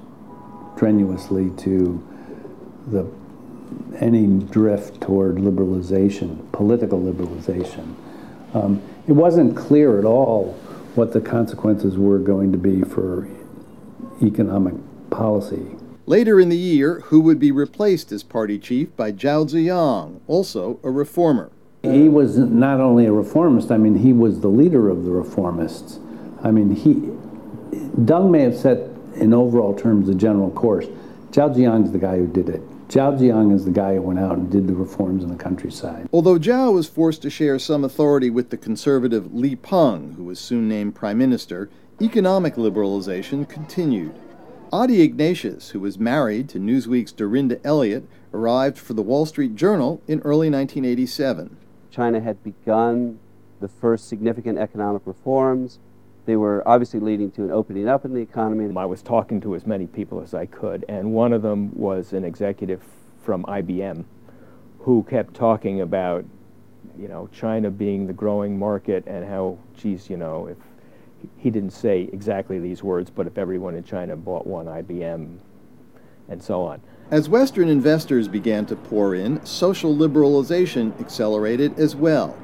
strenuously to the any drift toward liberalization, political liberalization. Um, it wasn't clear at all what the consequences were going to be for economic policy. Later in the year, Hu would be replaced as party chief by Zhao Ziyang, also a reformer. He was not only a reformist, I mean, he was the leader of the reformists. I mean, he, Deng may have set, in overall terms, the general course. Zhao Ziyang's the guy who did it. Zhao Ziyang is the guy who went out and did the reforms in the countryside. Although Zhao was forced to share some authority with the conservative Li Peng, who was soon named prime minister, economic liberalization continued. Adi Ignatius, who was married to Newsweek's Dorinda Elliott, arrived for the Wall Street Journal in early nineteen eighty-seven. China had begun the first significant economic reforms. They were obviously leading to an opening up in the economy. I was talking to as many people as I could, and one of them was an executive from I B M who kept talking about, you know, China being the growing market and how, geez, you know, if he didn't say exactly these words, but if everyone in China bought one I B M and so on. As Western investors began to pour in, social liberalization accelerated as well.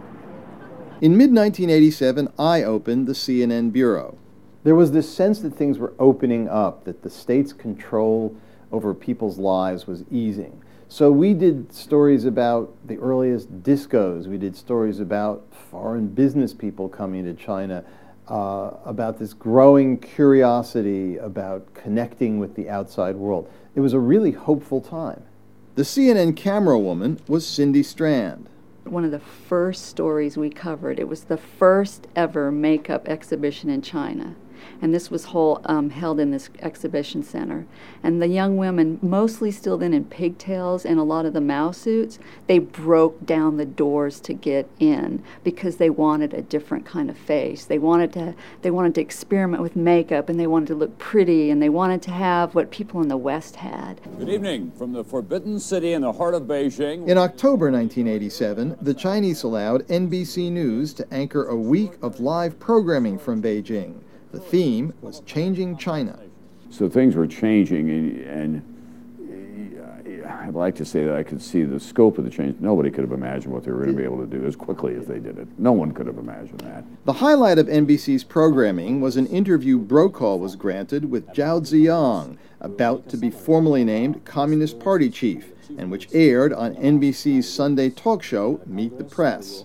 In mid nineteen eighty-seven, I opened the C N N Bureau. There was this sense that things were opening up, that the state's control over people's lives was easing. So we did stories about the earliest discos. We did stories about foreign business people coming to China, uh, about this growing curiosity about connecting with the outside world. It was a really hopeful time. The C N N camera woman was Cindy Strand. One of the first stories we covered, it was the first ever makeup exhibition in China. And this was whole, um, held in this exhibition center. And the young women, mostly still then in pigtails and a lot of the Mao suits, they broke down the doors to get in because they wanted a different kind of face. They wanted to, they wanted to experiment with makeup, and they wanted to look pretty, and they wanted to have what people in the West had. Good evening from the Forbidden City in the heart of Beijing. In October nineteen eighty-seven, the Chinese allowed N B C News to anchor a week of live programming from Beijing. The theme was Changing China. So things were changing, and, and I'd like to say that I could see the scope of the change. Nobody could have imagined what they were going to be able to do as quickly as they did it. No one could have imagined that. The highlight of N B C's programming was an interview Brokaw was granted with Zhao Ziyang, about to be formally named Communist Party chief, and which aired on N B C's Sunday talk show, Meet the Press.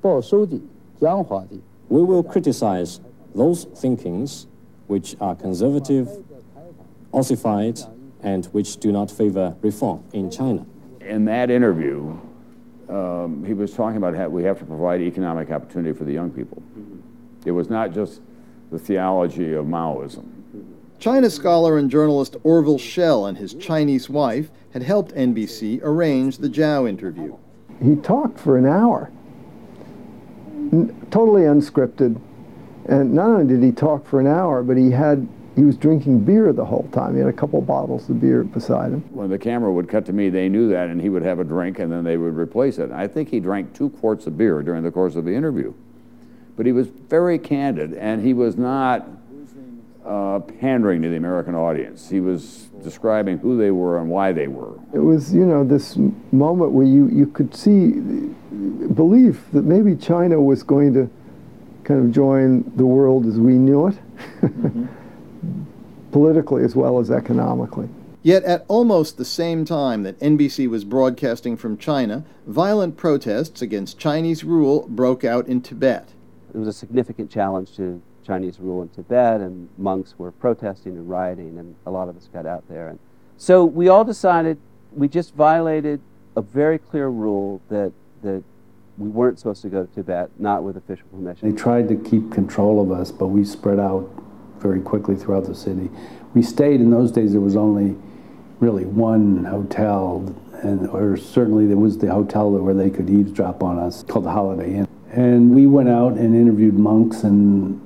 We will criticize those thinkings which are conservative, ossified, and which do not favor reform in China. In that interview, um, he was talking about how we have to provide economic opportunity for the young people. It was not just the theology of Maoism. China scholar and journalist Orville Schell and his Chinese wife had helped N B C arrange the Zhao interview. He talked for an hour, n- totally unscripted, and not only did he talk for an hour, but he had he was drinking beer the whole time. He had a couple bottles of beer beside him. When the camera would cut to me, they knew that, and he would have a drink, and then they would replace it. I think he drank two quarts of beer during the course of the interview. But he was very candid, and he was not uh, pandering to the American audience. He was describing who they were and why they were. It was, you know, this moment where you, you could see belief that maybe China was going to kind of join the world as we knew it. Mm-hmm. Politically as well as economically. Yet at almost the same time that N B C was broadcasting from China, violent protests against Chinese rule broke out in Tibet. It was a significant challenge to Chinese rule in Tibet, and monks were protesting and rioting, and a lot of us got out there. And so we all decided we just violated a very clear rule that, that we weren't supposed to go to Tibet, not with official permission. They tried to keep control of us, but we spread out very quickly throughout the city. We stayed, in those days there was only really one hotel, and or certainly there was the hotel where they could eavesdrop on us, called the Holiday Inn. And we went out and interviewed monks and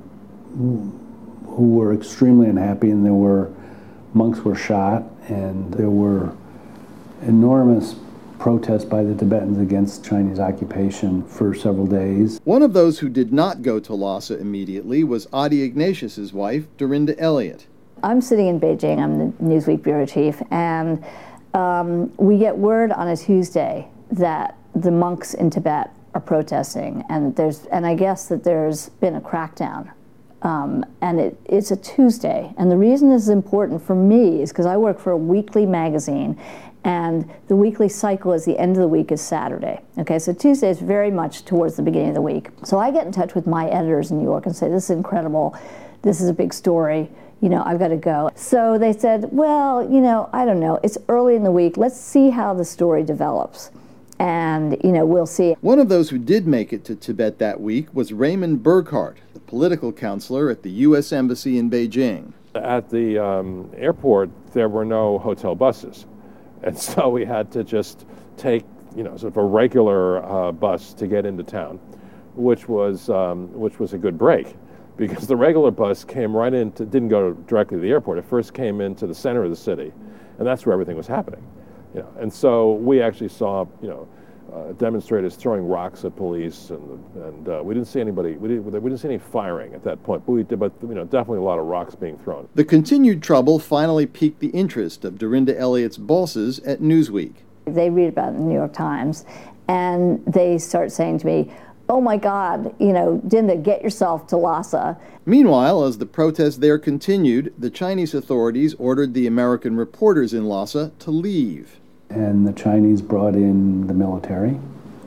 who were extremely unhappy, and there were, monks were shot, and there were enormous protests by the Tibetans against Chinese occupation for several days. One of those who did not go to Lhasa immediately was Adi Ignatius's wife, Dorinda Elliott. I'm sitting in Beijing, I'm the Newsweek bureau chief, and um, we get word on a Tuesday that the monks in Tibet are protesting, and there's, and I guess that there's been a crackdown. Um, and it, it's a Tuesday. And the reason this is important for me is because I work for a weekly magazine, and the weekly cycle is the end of the week is Saturday. Okay, so Tuesday is very much towards the beginning of the week. So I get in touch with my editors in New York and say, this is incredible, this is a big story, you know, I've got to go. So they said, well, you know, I don't know, it's early in the week, let's see how the story develops. And, you know, we'll see. One of those who did make it to Tibet that week was Raymond Burkhart, the political counselor at the U S Embassy in Beijing. At the um, airport, there were no hotel buses. And so we had to just take, you know, sort of a regular uh, bus to get into town, which was um, which was a good break, because the regular bus came right into, didn't go directly to the airport. It first came into the center of the city, and that's where everything was happening. You know, and so we actually saw, you know, uh, demonstrators throwing rocks at police, and and uh, we didn't see anybody. We didn't. We didn't see any firing at that point. But we did. But you know, definitely a lot of rocks being thrown. The continued trouble finally piqued the interest of Dorinda Elliott's bosses at Newsweek. They read about it in the New York Times, and they start saying to me, "Oh my God, you know, Dinda, get yourself to Lhasa." Meanwhile, as the protests there continued, the Chinese authorities ordered the American reporters in Lhasa to leave. And the Chinese brought in the military,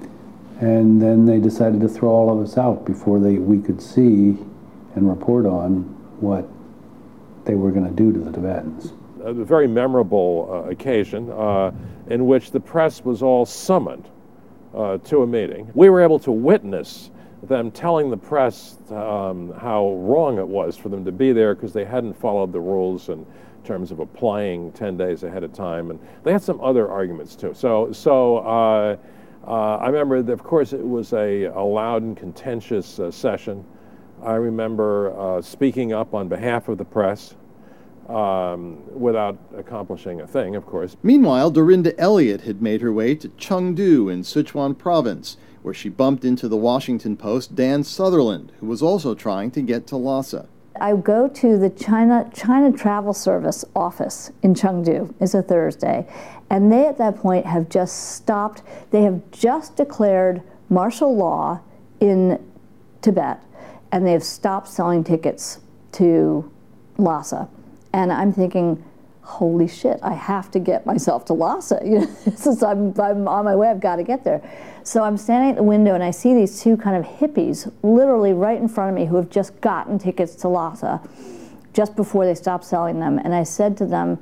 and then they decided to throw all of us out before they we could see and report on what they were going to do to the Tibetans. A very memorable uh, occasion uh, in which the press was all summoned uh, to a meeting. We were able to witness them telling the press um, how wrong it was for them to be there because they hadn't followed the rules in terms of applying ten days ahead of time, and they had some other arguments too. So, so uh, uh, I remember, that, of course, it was a, a loud and contentious uh, session. I remember uh, speaking up on behalf of the press um, without accomplishing a thing, of course. Meanwhile, Dorinda Elliott had made her way to Chengdu in Sichuan province, where she bumped into the Washington Post Dan Sutherland, who was also trying to get to Lhasa. I go to the China China Travel Service office in Chengdu. It's a Thursday, and they at that point have just stopped. They have just declared martial law in Tibet, and they have stopped selling tickets to Lhasa. And I'm thinking, holy shit, I have to get myself to Lhasa. You know, since I'm, I'm on my way, I've got to get there. So I'm standing at the window and I see these two kind of hippies literally right in front of me who have just gotten tickets to Lhasa just before they stopped selling them. And I said to them,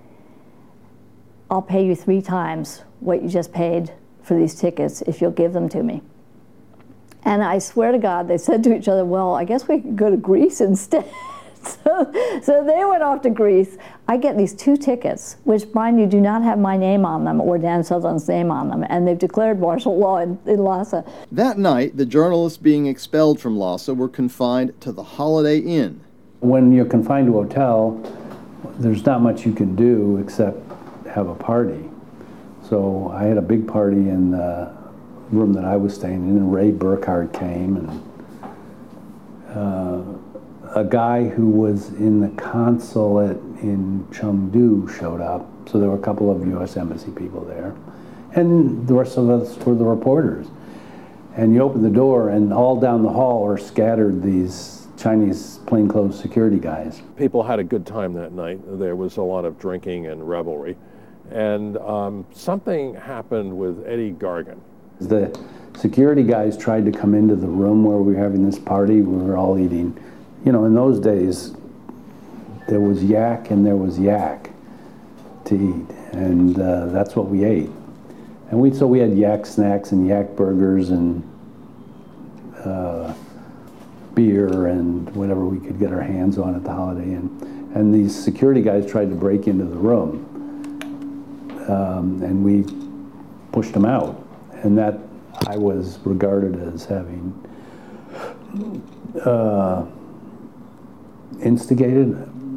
I'll pay you three times what you just paid for these tickets if you'll give them to me. And I swear to God, they said to each other, well, I guess we could go to Greece instead. So, so they went off to Greece. I get these two tickets, which, mind you, do not have my name on them or Dan Sutherland's name on them, and they've declared martial law in, in Lhasa. That night, the journalists being expelled from Lhasa were confined to the Holiday Inn. When you're confined to a hotel, there's not much you can do except have a party. So I had a big party in the room that I was staying in, and Ray Burkhardt came, and uh, a guy who was in the consulate in Chengdu showed up, so there were a couple of U S Embassy people there. And the rest of us were the reporters. And you open the door, and all down the hall are scattered these Chinese plainclothes security guys. People had a good time that night. There was a lot of drinking and revelry. And um, something happened with Eddie Gargan. The security guys tried to come into the room where we were having this party. We were all eating. You know, in those days, there was yak and there was yak to eat, and uh, that's what we ate. And we so we had yak snacks and yak burgers and uh, beer and whatever we could get our hands on at the Holiday Inn. And these security guys tried to break into the room, um, and we pushed them out. And that I was regarded as having uh, instigated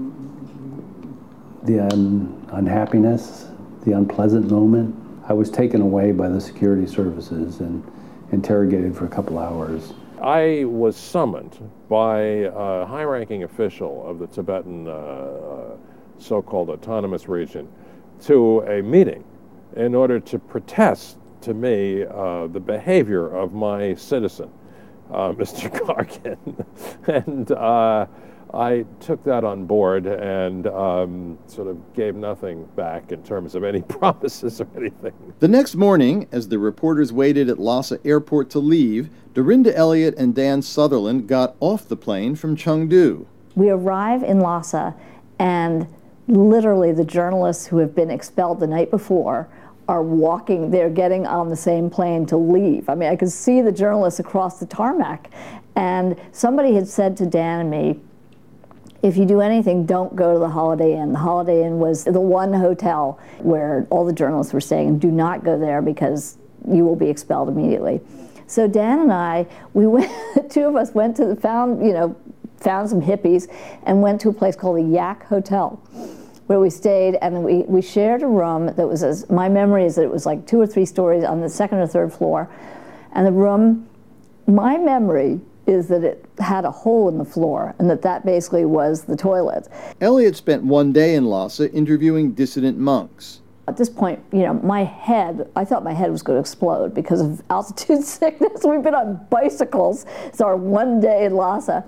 the un unhappiness, the unpleasant moment. I was taken away by the security services and interrogated for a couple hours. I was summoned by a high-ranking official of the Tibetan uh, so-called autonomous region to a meeting in order to protest to me uh, the behavior of my citizen, uh, Mister Gargan. and uh, I took that on board and um, sort of gave nothing back in terms of any promises or anything. The next morning, as the reporters waited at Lhasa Airport to leave, Dorinda Elliott and Dan Sutherland got off the plane from Chengdu. We arrive in Lhasa, and literally the journalists who have been expelled the night before are walking, they're getting on the same plane to leave. I mean, I could see the journalists across the tarmac. And somebody had said to Dan and me, if you do anything, don't go to the Holiday Inn. The Holiday Inn was the one hotel where all the journalists were staying. Do not go there because you will be expelled immediately. So Dan and I, we went, the two of us went to the, found, you know, found some hippies and went to a place called the Yak Hotel, where we stayed, and we, we shared a room that was, as my memory is that it was like two or three stories on the second or third floor. And the room, my memory is that it had a hole in the floor, and that that basically was the toilet. Elliott spent one day in Lhasa interviewing dissident monks. At this point, you know, my head, I thought my head was going to explode because of altitude sickness. We've been on bicycles. It's our one day in Lhasa.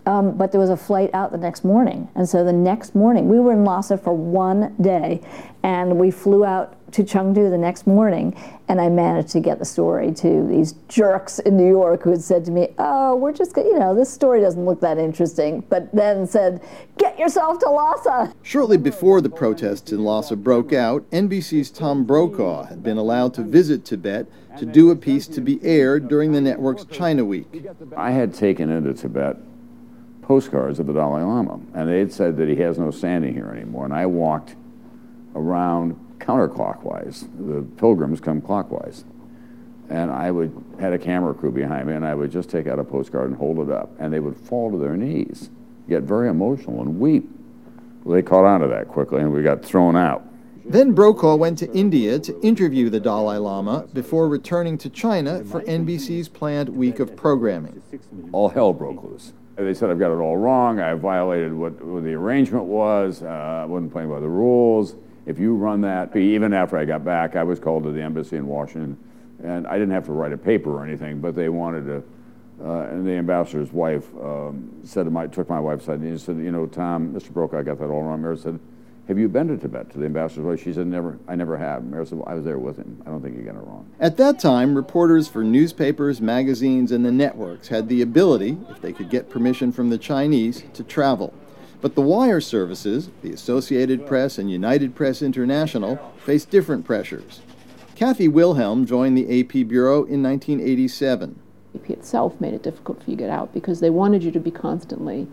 Um, but there was a flight out the next morning. And so the next morning, we were in Lhasa for one day, and we flew out to Chengdu the next morning, and I managed to get the story to these jerks in New York who had said to me, oh, we're just, you know, this story doesn't look that interesting, but then said, get yourself to Lhasa. Shortly before the protests in Lhasa broke out, N B C's Tom Brokaw had been allowed to visit Tibet to do a piece to be aired during the network's China Week. I had taken into Tibet postcards of the Dalai Lama, and they had said that he has no standing here anymore, and I walked around counterclockwise. The pilgrims come clockwise. And I would had a camera crew behind me, and I would just take out a postcard and hold it up, and they would fall to their knees, get very emotional and weep. Well, they caught on to that quickly, and we got thrown out. Then Brokaw went to India to interview the Dalai Lama before returning to China for N B C's planned week of programming. All hell broke loose. They said I've got it all wrong, I violated what, what the arrangement was, uh, I wasn't playing by the rules. If you run that, even after I got back, I was called to the embassy in Washington, and I didn't have to write a paper or anything, but they wanted to, uh, and the ambassador's wife um, said to my, took my wife's side, and he said, you know, Tom, Mister Brokaw, I got that all wrong. Mary said, have you been to Tibet, to the ambassador's wife? She said, never, I never have. Mary said, well, I was there with him. I don't think you got it wrong. At that time, reporters for newspapers, magazines, and the networks had the ability, if they could get permission from the Chinese, to travel. But the wire services, the Associated Press and United Press International, faced different pressures. Kathy Wilhelm joined the A P Bureau in nineteen eighty-seven. A P itself made it difficult for you to get out because they wanted you to be constantly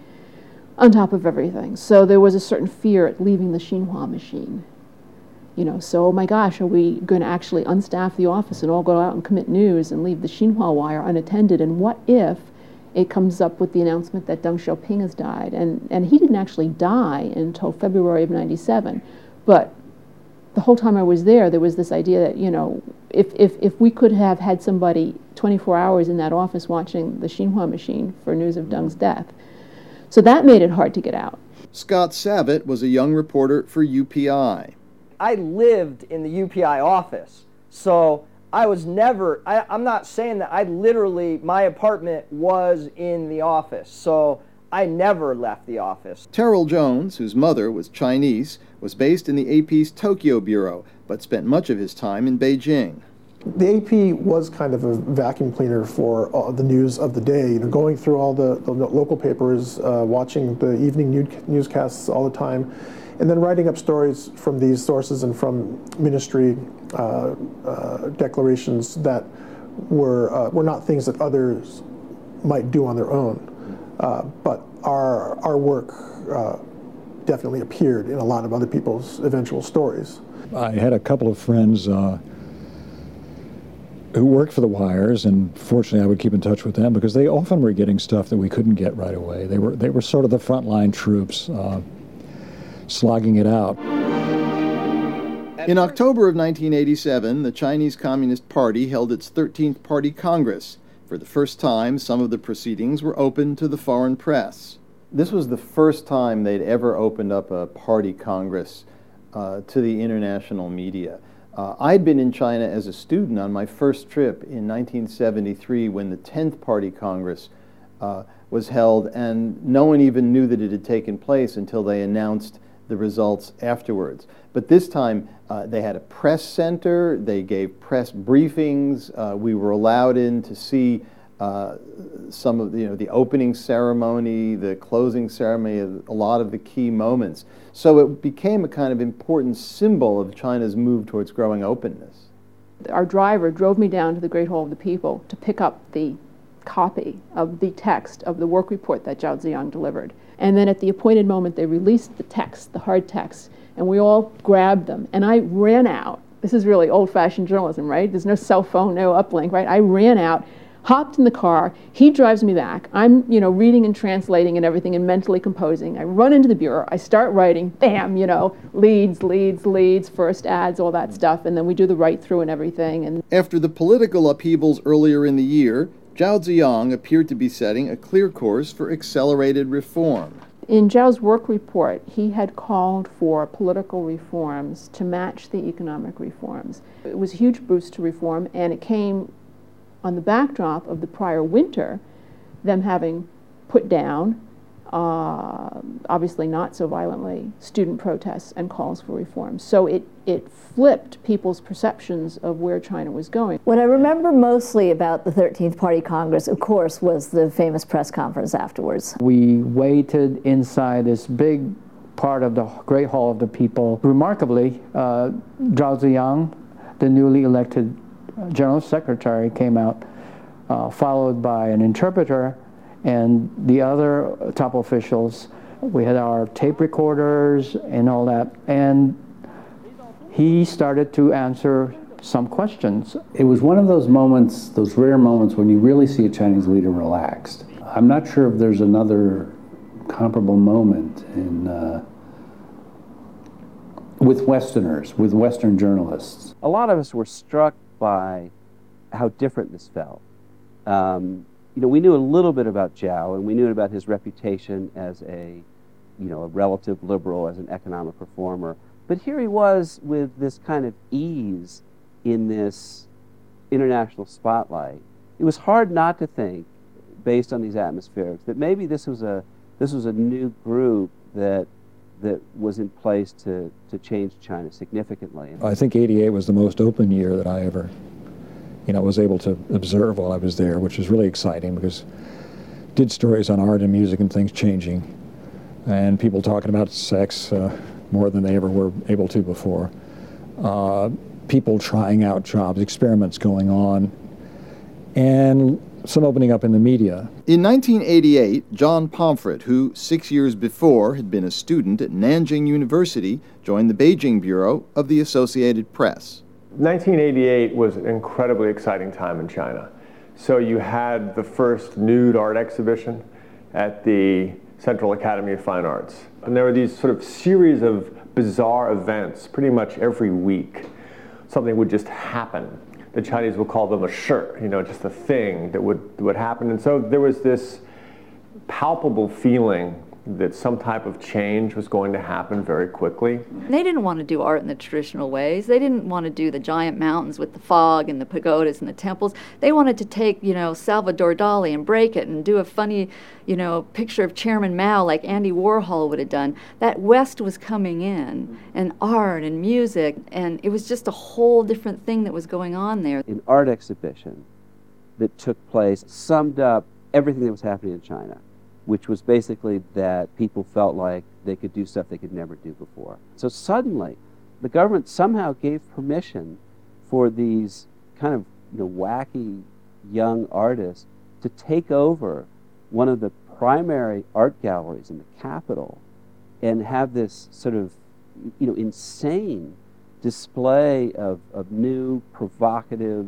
on top of everything. So there was a certain fear at leaving the Xinhua machine. You know, so, oh my gosh, are we going to actually unstaff the office and all go out and commit news and leave the Xinhua wire unattended? And what if it comes up with the announcement that Deng Xiaoping has died? And, and he didn't actually die until February of ninety-seven. But the whole time I was there, there was this idea that, you know, if, if, if we could have had somebody twenty-four hours in that office watching the Xinhua machine for news of Deng's death. So that made it hard to get out. Scott Savitt was a young reporter for U P I. I lived in the U P I office, so I was never, I, I'm not saying that I literally, my apartment was in the office, so I never left the office. Terrell Jones, whose mother was Chinese, was based in the A P's Tokyo bureau, but spent much of his time in Beijing. The A P was kind of a vacuum cleaner for uh, the news of the day, you know, going through all the, the local papers, uh, watching the evening news, newscasts all the time, and then writing up stories from these sources and from ministry uh, uh, declarations that were uh, were not things that others might do on their own, uh, but our our work uh, definitely appeared in a lot of other people's eventual stories. I had a couple of friends uh, who worked for the wires, and fortunately I would keep in touch with them because they often were getting stuff that we couldn't get right away. They were they were sort of the frontline troops, uh, slogging it out. In October of nineteen eighty-seven, the Chinese Communist Party held its thirteenth Party Congress. For the first time, some of the proceedings were open to the foreign press. This was the first time they'd ever opened up a party Congress uh, to the international media. Uh, I'd been in China as a student on my first trip in nineteen seventy-three when the tenth Party Congress uh, was held, and no one even knew that it had taken place until they announced the results afterwards. But this time, uh, they had a press center, they gave press briefings, uh, we were allowed in to see uh, some of the, you know, the opening ceremony, the closing ceremony, a lot of the key moments. So it became a kind of important symbol of China's move towards growing openness. Our driver drove me down to the Great Hall of the People to pick up the copy of the text of the work report that Zhao Ziyang delivered. And then at the appointed moment, they released the text, the hard text, and we all grabbed them. And I ran out. This is really old-fashioned journalism, right? There's no cell phone, no uplink, right? I ran out, hopped in the car. He drives me back. I'm, you know, reading and translating and everything and mentally composing. I run into the bureau. I start writing. Bam, you know, leads, leads, leads, first ads, all that stuff. And then we do the write-through and everything. And after the political upheavals earlier in the year, Zhao Ziyang appeared to be setting a clear course for accelerated reform. In Zhao's work report, he had called for political reforms to match the economic reforms. It was a huge boost to reform, and it came on the backdrop of the prior winter, them having put down uh, obviously not so violently, student protests and calls for reform. So it, it flipped people's perceptions of where China was going. What I remember mostly about the thirteenth Party Congress, of course, was the famous press conference afterwards. We waited inside this big part of the Great Hall of the People. Remarkably, uh, Zhao Ziyang, the newly elected General Secretary, came out, uh, followed by an interpreter and the other top officials. We had our tape recorders and all that, and he started to answer some questions. It was one of those moments, those rare moments when you really see a Chinese leader relaxed. I'm not sure if there's another comparable moment in uh, with Westerners, with Western journalists. A lot of us were struck by how different this felt. Um, you know, we knew a little bit about Zhao, and we knew about his reputation as a, you know, a relative liberal, as an economic reformer. But here he was with this kind of ease in this international spotlight. It was hard not to think, based on these atmospherics, that maybe this was a this was a new group that that was in place to, to change China significantly. I think eighty-eight was the most open year that I ever, you know, was able to observe while I was there, which was really exciting because did stories on art and music and things changing, and people talking about sex uh, more than they ever were able to before. Uh, people trying out jobs, experiments going on, and some opening up in the media. In nineteen eighty-eight, John Pomfret, who six years before had been a student at Nanjing University, joined the Beijing bureau of the Associated Press. nineteen eighty-eight was an incredibly exciting time in China. So you had the first nude art exhibition at the Central Academy of Fine Arts. And there were these sort of series of bizarre events pretty much every week. Something would just happen. The Chinese would call them a shi, you know, just a thing that would, would happen. And so there was this palpable feeling that some type of change was going to happen very quickly. They didn't want to do art in the traditional ways. They didn't want to do the giant mountains with the fog and the pagodas and the temples. They wanted to take, you know, Salvador Dali and break it and do a funny, you know, picture of Chairman Mao like Andy Warhol would have done. That West was coming in, and art and music, and it was just a whole different thing that was going on there. An art exhibition that took place summed up everything that was happening in China, which was basically that people felt like they could do stuff they could never do before. So suddenly, the government somehow gave permission for these kind of, you know, wacky young artists to take over one of the primary art galleries in the capital and have this sort of, you know, insane display of, of new, provocative,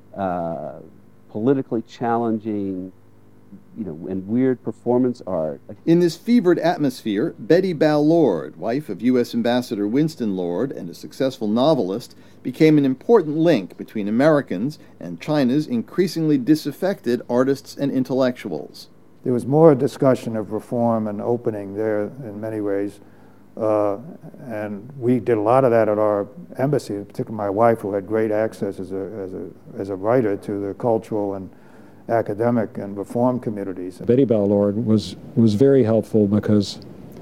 uh, politically challenging, you know, and weird performance art. In this fevered atmosphere, Betty Bao Lord, wife of U S Ambassador Winston Lord and a successful novelist, became an important link between Americans and China's increasingly disaffected artists and intellectuals. There was more discussion of reform and opening there in many ways, uh, and we did a lot of that at our embassy, particularly my wife, who had great access as a, as a, as a writer to the cultural and academic and reform communities. Betty Bao Lord was, was very helpful because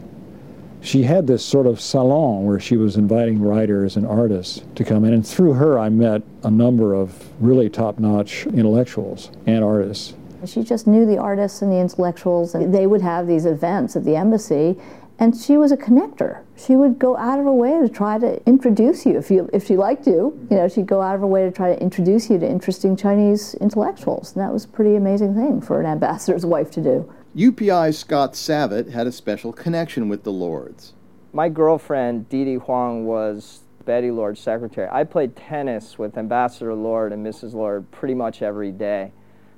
she had this sort of salon where she was inviting writers and artists to come in, and through her I met a number of really top-notch intellectuals and artists. She just knew the artists and the intellectuals, and they would have these events at the embassy, and she was a connector. She would go out of her way to try to introduce you if you if she liked you. You know, she'd go out of her way to try to introduce you to interesting Chinese intellectuals, and that was a pretty amazing thing for an ambassador's wife to do. U P I's Scott Savitt had a special connection with the Lords. My girlfriend, Dee Dee Huang, was Betty Lord's secretary. I played tennis with Ambassador Lord and Missus Lord pretty much every day.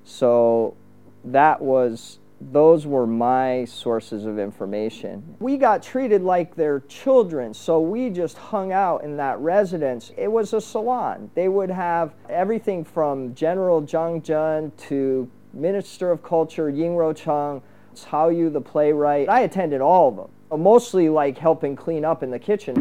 So that was, those were my sources of information. We got treated like their children, so we just hung out in that residence. It was a salon. They would have everything from General Zhang Zhen to Minister of Culture Ying Rocheng, Cao Yu the playwright. I attended all of them, mostly like helping clean up in the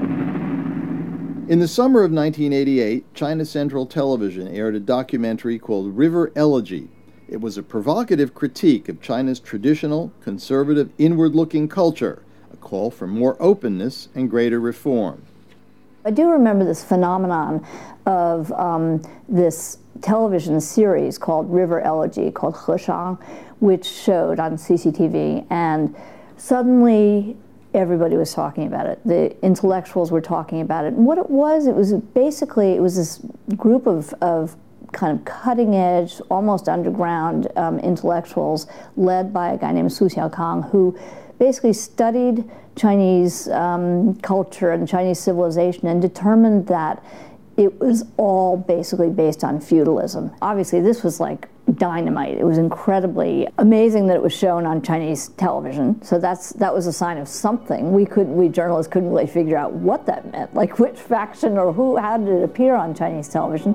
kitchen. In the summer of nineteen eighty-eight, China Central Television aired a documentary called River Elegy. It was a provocative critique of China's traditional, conservative, inward-looking culture, a call for more openness and greater reform. I do remember this phenomenon of um, this television series called River Elegy, called Heshang, which showed on C C T V, and suddenly everybody was talking about it. The intellectuals were talking about it. And what it was, it was basically, it was this group of, of kind of cutting-edge, almost underground um, intellectuals led by a guy named Su Xiaokang, who basically studied Chinese um, culture and Chinese civilization and determined that it was all basically based on feudalism. Obviously, this was like dynamite. It was incredibly amazing that it was shown on Chinese television. So that's that was a sign of something. We could, we journalists couldn't really figure out what that meant, like which faction or who, how did it appear on Chinese television?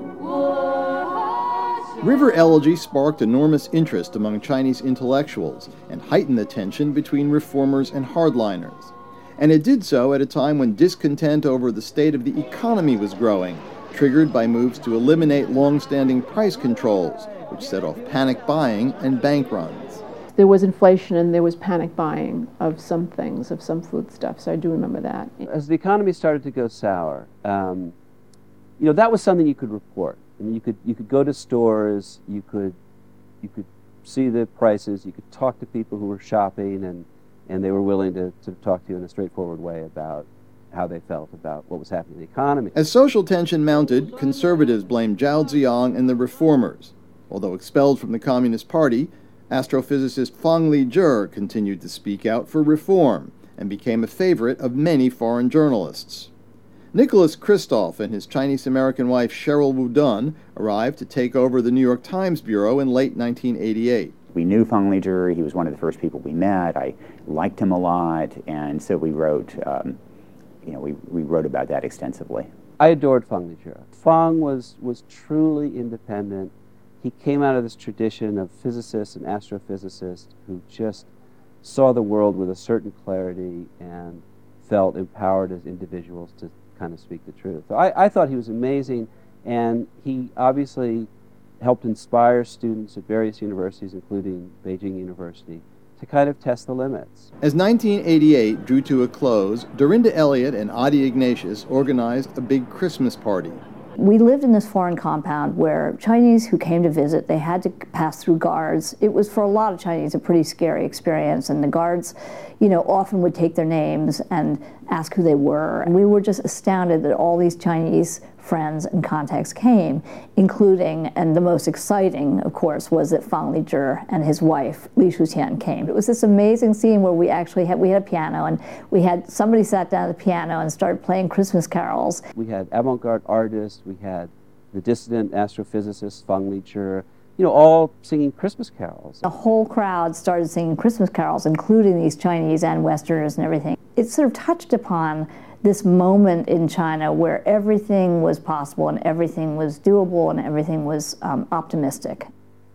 River Elegy sparked enormous interest among Chinese intellectuals and heightened the tension between reformers and hardliners. And it did so at a time when discontent over the state of the economy was growing, triggered by moves to eliminate long-standing price controls, which set off panic buying and bank runs. There was inflation and there was panic buying of some things, of some foodstuffs. I do remember that. As the economy started to go sour, um, you know, that was something you could report. I mean, you could you could go to stores, you could you could see the prices, you could talk to people who were shopping, and and they were willing to, to talk to you in a straightforward way about how they felt about what was happening in the economy. As social tension mounted, conservatives blamed Zhao Ziyang and the reformers. Although expelled from the Communist Party, astrophysicist Fang Lizhi continued to speak out for reform and became a favorite of many foreign journalists. Nicholas Kristof and his Chinese-American wife Sheryl Wudun arrived to take over the New York Times bureau in late nineteen eighty-eight. We knew Fang Lizhi. He was one of the first people we met. I liked him a lot, and so we wrote, um, you know, we, we wrote about that extensively. I adored Fang Lizhi. Fang was, was truly independent. He came out of this tradition of physicists and astrophysicists who just saw the world with a certain clarity and felt empowered as individuals to kind of speak the truth. So I, I thought he was amazing, and he obviously helped inspire students at various universities, including Beijing University, to kind of test the limits. As nineteen eighty-eight drew to a close, Dorinda Elliott and Adi Ignatius organized a big Christmas party. We lived in this foreign compound where Chinese who came to visit, they had to pass through guards. It was, for a lot of Chinese, a pretty scary experience, and the guards, you know, often would take their names and ask who they were. And we were just astounded that all these Chinese friends and contacts came, including, and the most exciting, of course, was that Fang Lizhi and his wife, Li Shuqian, came. It was this amazing scene where we actually had, we had a piano, and we had, somebody sat down at the piano and started playing Christmas carols. We had avant-garde artists, we had the dissident astrophysicist, Fang Lizhi, you know, all singing Christmas carols. The whole crowd started singing Christmas carols, including these Chinese and Westerners and everything. It sort of touched upon this moment in China where everything was possible and everything was doable and everything was um, optimistic.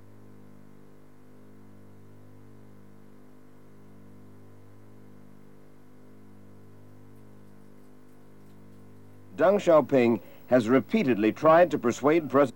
Deng Xiaoping has repeatedly tried to persuade President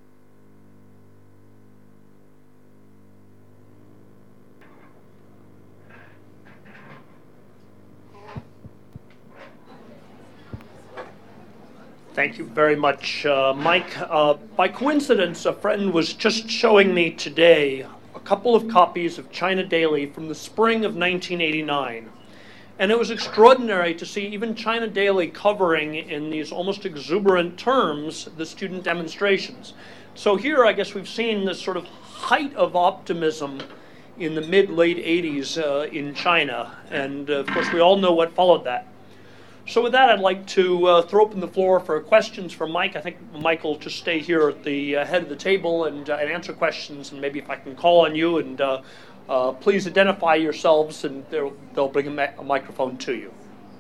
Thank you very much, uh, Mike. Uh, by coincidence, a friend was just showing me today a couple of copies of China Daily from the spring of nineteen eighty-nine. And it was extraordinary to see even China Daily covering in these almost exuberant terms the student demonstrations. So here, I guess we've seen this sort of height of optimism in the mid-late eighties uh, in China. And uh, of course, we all know what followed that. So with that, I'd like to uh, throw open the floor for questions for Mike. I think Mike will just stay here at the uh, head of the table and, uh, and answer questions, and maybe if I can call on you, and uh, uh, please identify yourselves, and they'll, they'll bring a, a microphone to you.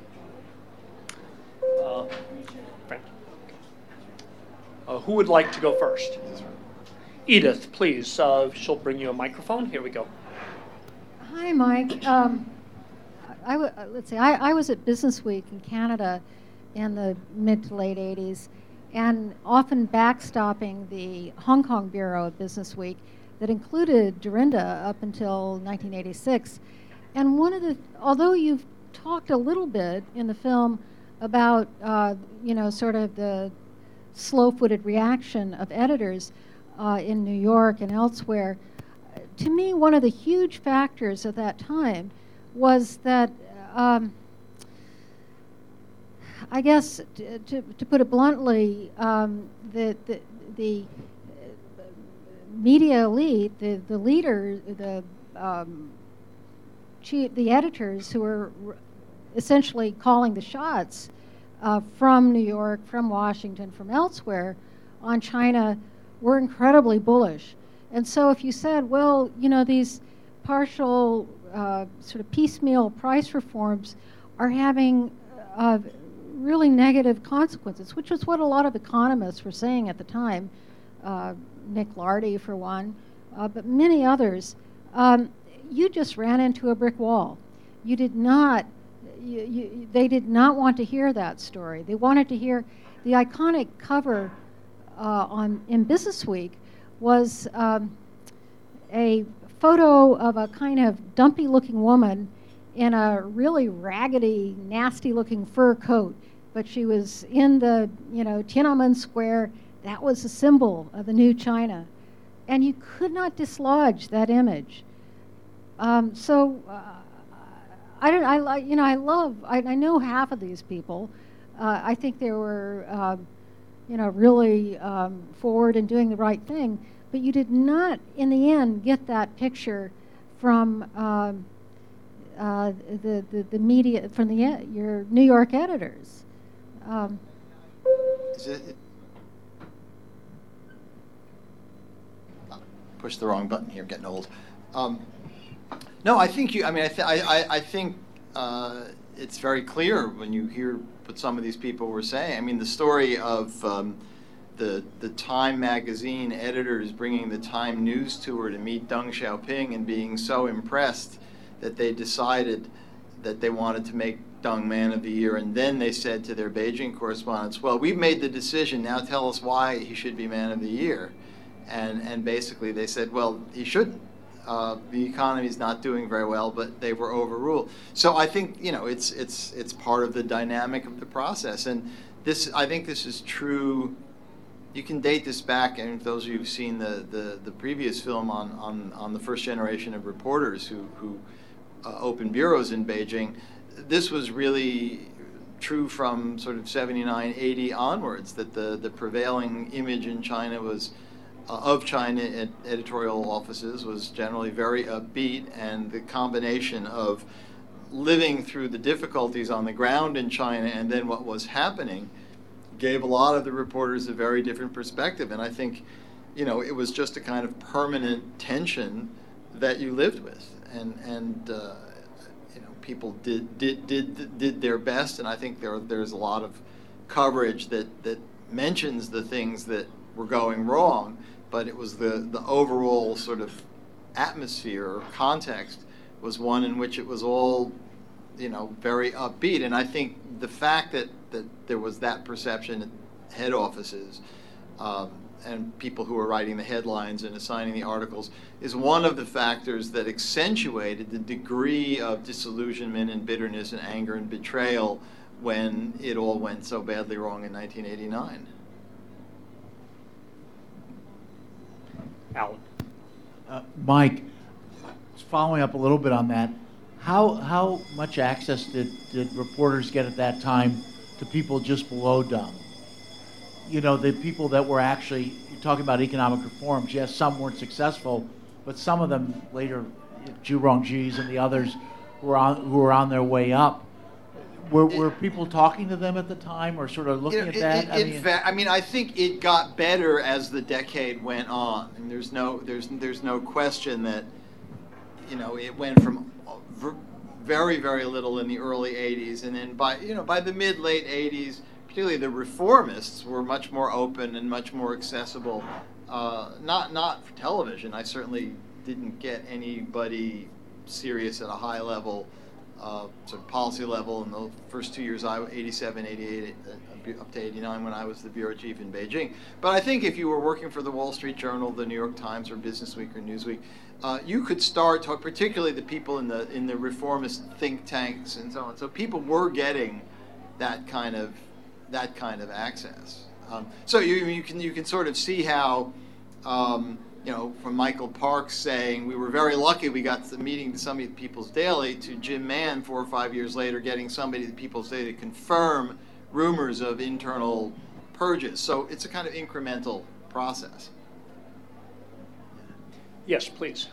Uh, Frank. Uh, who would like to go first? Edith, please. Uh, she'll bring you a microphone. Here we go. Hi, Mike. Um, I w- let's see, I, I was at Business Week in Canada in the mid to late eighties, and often backstopping the Hong Kong Bureau of Business Week, that included Dorinda up until nineteen eighty-six. And one of the, although you've talked a little bit in the film about, uh, you know, sort of the slow-footed reaction of editors uh, in New York and elsewhere, to me, one of the huge factors at that time was that, um, I guess, to, to, to put it bluntly, um, the, the, the media elite, the, the leader, the um, chief, the editors who were essentially calling the shots uh, from New York, from Washington, from elsewhere on China were incredibly bullish. And so if you said, well, you know, these partial uh, sort of piecemeal price reforms are having uh, really negative consequences, which was what a lot of economists were saying at the time, uh, Nick Lardy for one, uh, but many others, um, you just ran into a brick wall. You did not, you, you, they did not want to hear that story. They wanted to hear the iconic cover uh, on in Business Week was um, a photo of a kind of dumpy-looking woman in a really raggedy, nasty-looking fur coat, but she was in the, you know, Tiananmen Square. That was a symbol of the new China, and you could not dislodge that image. Um, so, uh, I don't, I, you know, I love. I, I know half of these people. Uh, I think they were, uh, you know, really um, forward and doing the right thing. But you did not, in the end, get that picture from um, uh, the, the the media, from the your New York editors. Um, Is it, oh, push the wrong button here. Getting old. Um, no, I think you. I mean, I th- I, I, I think uh, it's very clear when you hear what some of these people were saying. I mean, the story of um, the the Time magazine editors bringing the Time news tour to meet Deng Xiaoping and being so impressed that they decided that they wanted to make Deng Man of the Year, and then they said to their Beijing correspondents, well, we've made the decision, now tell us why he should be Man of the Year. And and basically they said, well, he shouldn't. Uh, the economy's not doing very well, but they were overruled. So I think, you know, it's it's it's part of the dynamic of the process. And this, I think this is true. You can date this back, and those of you who've seen the, the, the previous film on, on, on the first generation of reporters who, who uh, opened bureaus in Beijing, this was really true from sort of seventy-nine, eighty onwards, that the, the prevailing image in China was, uh, of China at editorial offices was generally very upbeat, and the combination of living through the difficulties on the ground in China and then what was happening gave a lot of the reporters a very different perspective. And I think, you know, it was just a kind of permanent tension that you lived with. And, and uh, you know, people did, did, did, did their best, and I think there, there's a lot of coverage that, that mentions the things that were going wrong, but it was the, the overall sort of atmosphere or context was one in which it was all, you know, very upbeat. And I think the fact that, that there was that perception at head offices um, and people who were writing the headlines and assigning the articles is one of the factors that accentuated the degree of disillusionment and bitterness and anger and betrayal when it all went so badly wrong in nineteen eighty-nine. Alan. Uh, Mike, following up a little bit on that, how how much access did, did reporters get at that time to people just below Deng? You know, the people that were actually, you're talking about economic reforms, yes, some weren't successful, but some of them later, Zhu Rongji's and the others who were on, who were on their way up, were, were people talking to them at the time or sort of looking You know, at it, that? It, I, in mean, fact, I mean, I think it got better as the decade went on, and there's no, there's, there's no question that, you know, it went from very, very little in the early eighties, and then by, you know, by the mid late eighties, particularly the reformists were much more open and much more accessible. Uh, not, not for television. I certainly didn't get anybody serious at a high level, uh, sort of policy level in the first two years, I eighty-seven, eighty-eight, up to eighty-nine when I was the bureau chief in Beijing. But I think if you were working for the Wall Street Journal, the New York Times, or Business Week, or Newsweek, uh, you could start talk, particularly the people in the in the reformist think tanks and so on. So people were getting that kind of that kind of access. Um, so you you can you can sort of see how. Um, you know, from Michael Parks saying we were very lucky we got the meeting to somebody at People's Daily, to Jim Mann four or five years later getting somebody at People's Daily to confirm rumors of internal purges. So it's a kind of incremental process. Yes, please.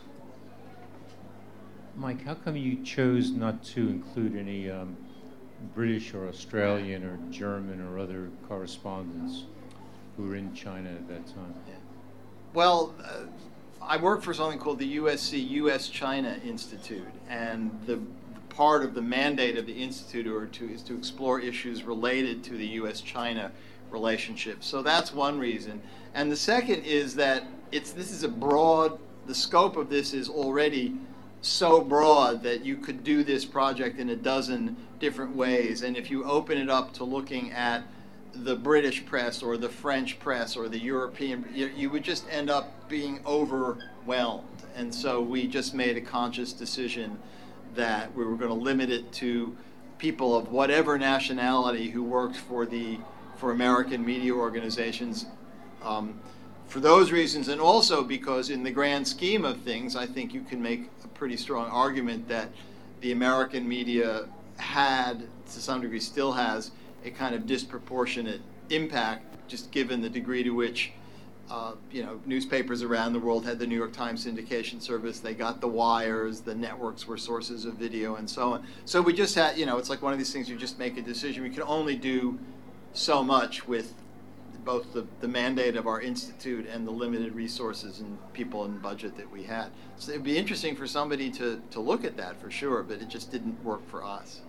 Mike, how come you chose not to include any um, British or Australian or German or other correspondents who were in China at that time? Yeah. Well, uh, I work for something called the U S C, U S China Institute, and the part of the mandate of the Institute or to, is to explore issues related to the U S China relationship. So that's one reason. And the second is that it's this is a broad, the scope of this is already so broad that you could do this project in a dozen different ways. And if you open it up to looking at the British press or the French press or the European, you, you would just end up being overwhelmed. And so we just made a conscious decision that we were going to limit it to people of whatever nationality who worked for the for American media organizations. Um, for those reasons, and also because in the grand scheme of things, I think you can make a pretty strong argument that the American media had, to some degree still has, a kind of disproportionate impact, just given the degree to which uh, you know, newspapers around the world had the New York Times syndication service, they got the wires, the networks were sources of video, and so on. So we just had, you know, it's like one of these things you just make a decision. We can only do so much with both the, the mandate of our institute and the limited resources and people and budget that we had. So it'd be interesting for somebody to, to look at that for sure, but it just didn't work for us.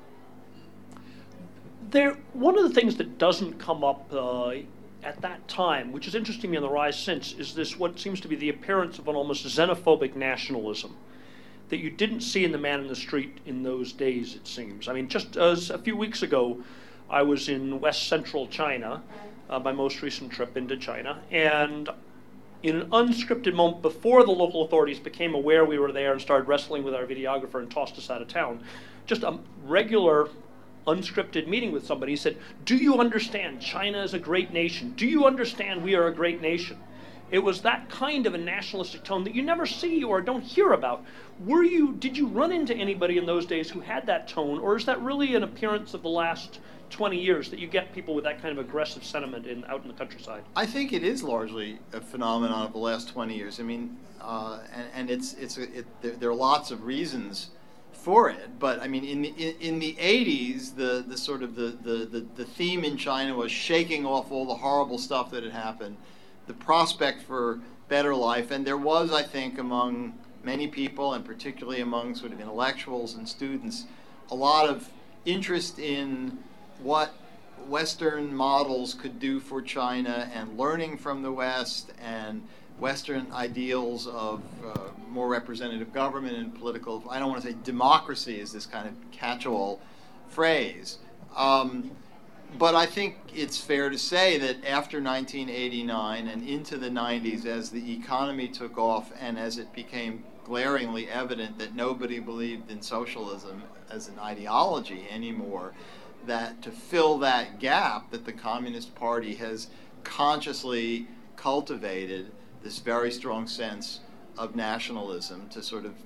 There, one of the things that doesn't come up uh, at that time, which is interesting on the rise since, is this what seems to be the appearance of an almost xenophobic nationalism that you didn't see in the man in the street in those days, it seems. I mean, just as a few weeks ago, I was in West Central China, uh, my most recent trip into China, and in an unscripted moment before the local authorities became aware we were there and started wrestling with our videographer and tossed us out of town, just a regular unscripted meeting with somebody. He said, do you understand China is a great nation? Do you understand we are a great nation? It was that kind of a nationalistic tone that you never see or don't hear about. Were you, did you run into anybody in those days who had that tone, or is that really an appearance of the last twenty years that you get people with that kind of aggressive sentiment in out in the countryside? I think it is largely a phenomenon of the last twenty years. I mean, uh, and, and it's, it's a, it, there, there are lots of reasons for it, but I mean, in the in, in the eighties, the the sort of the, the the the theme in China was shaking off all the horrible stuff that had happened, the prospect for better life, and there was, I think, among many people, and particularly among sort of intellectuals and students, a lot of interest in what Western models could do for China, and learning from the West, and Western ideals of uh, more representative government and political, I don't want to say democracy is this kind of catch-all phrase. Um, but I think it's fair to say that after nineteen eighty-nine and into the nineties, as the economy took off and as it became glaringly evident that nobody believed in socialism as an ideology anymore, that to fill that gap that the Communist Party has consciously cultivated this very strong sense of nationalism to sort of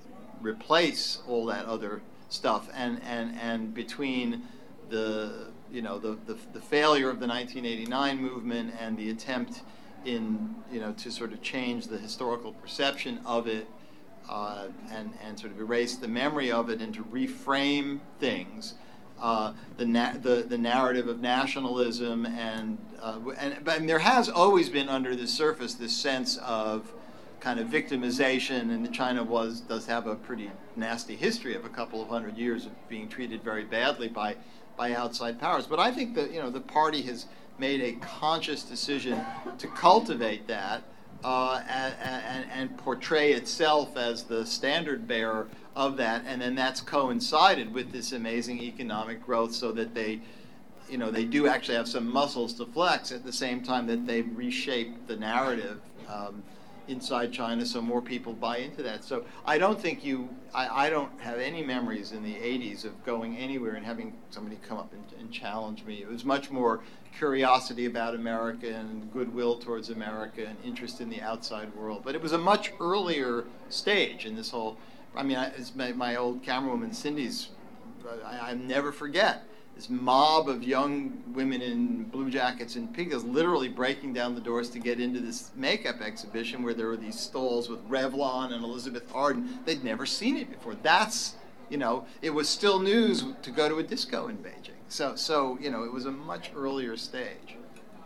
replace all that other stuff, and and and between the you know the the, the failure of the nineteen eighty-nine movement and the attempt in you know to sort of change the historical perception of it, uh, and and sort of erase the memory of it and to reframe things. Uh, the, na- the the narrative of nationalism and uh, and but and there has always been under the surface this sense of kind of victimization, and China was does have a pretty nasty history of a couple of hundred years of being treated very badly by by outside powers. But I think that you know the party has made a conscious decision to cultivate that uh, and, and, and portray itself as the standard bearer of that, and then that's coincided with this amazing economic growth, so that they you know, they do actually have some muscles to flex at the same time that they've reshaped the narrative um, inside China, so more people buy into that. So I don't think you, I, I don't have any memories in the eighties of going anywhere and having somebody come up and, and challenge me. It was much more curiosity about America and goodwill towards America and interest in the outside world. But it was a much earlier stage in this whole, I mean, I, it's my, my old camerawoman Cindy's, I, I never forget. This mob of young women in blue jackets and pigtails literally breaking down the doors to get into this makeup exhibition where there were these stalls with Revlon and Elizabeth Arden. They'd never seen it before. That's, you know, it was still news to go to a disco in Beijing. So, so you know, it was a much earlier stage.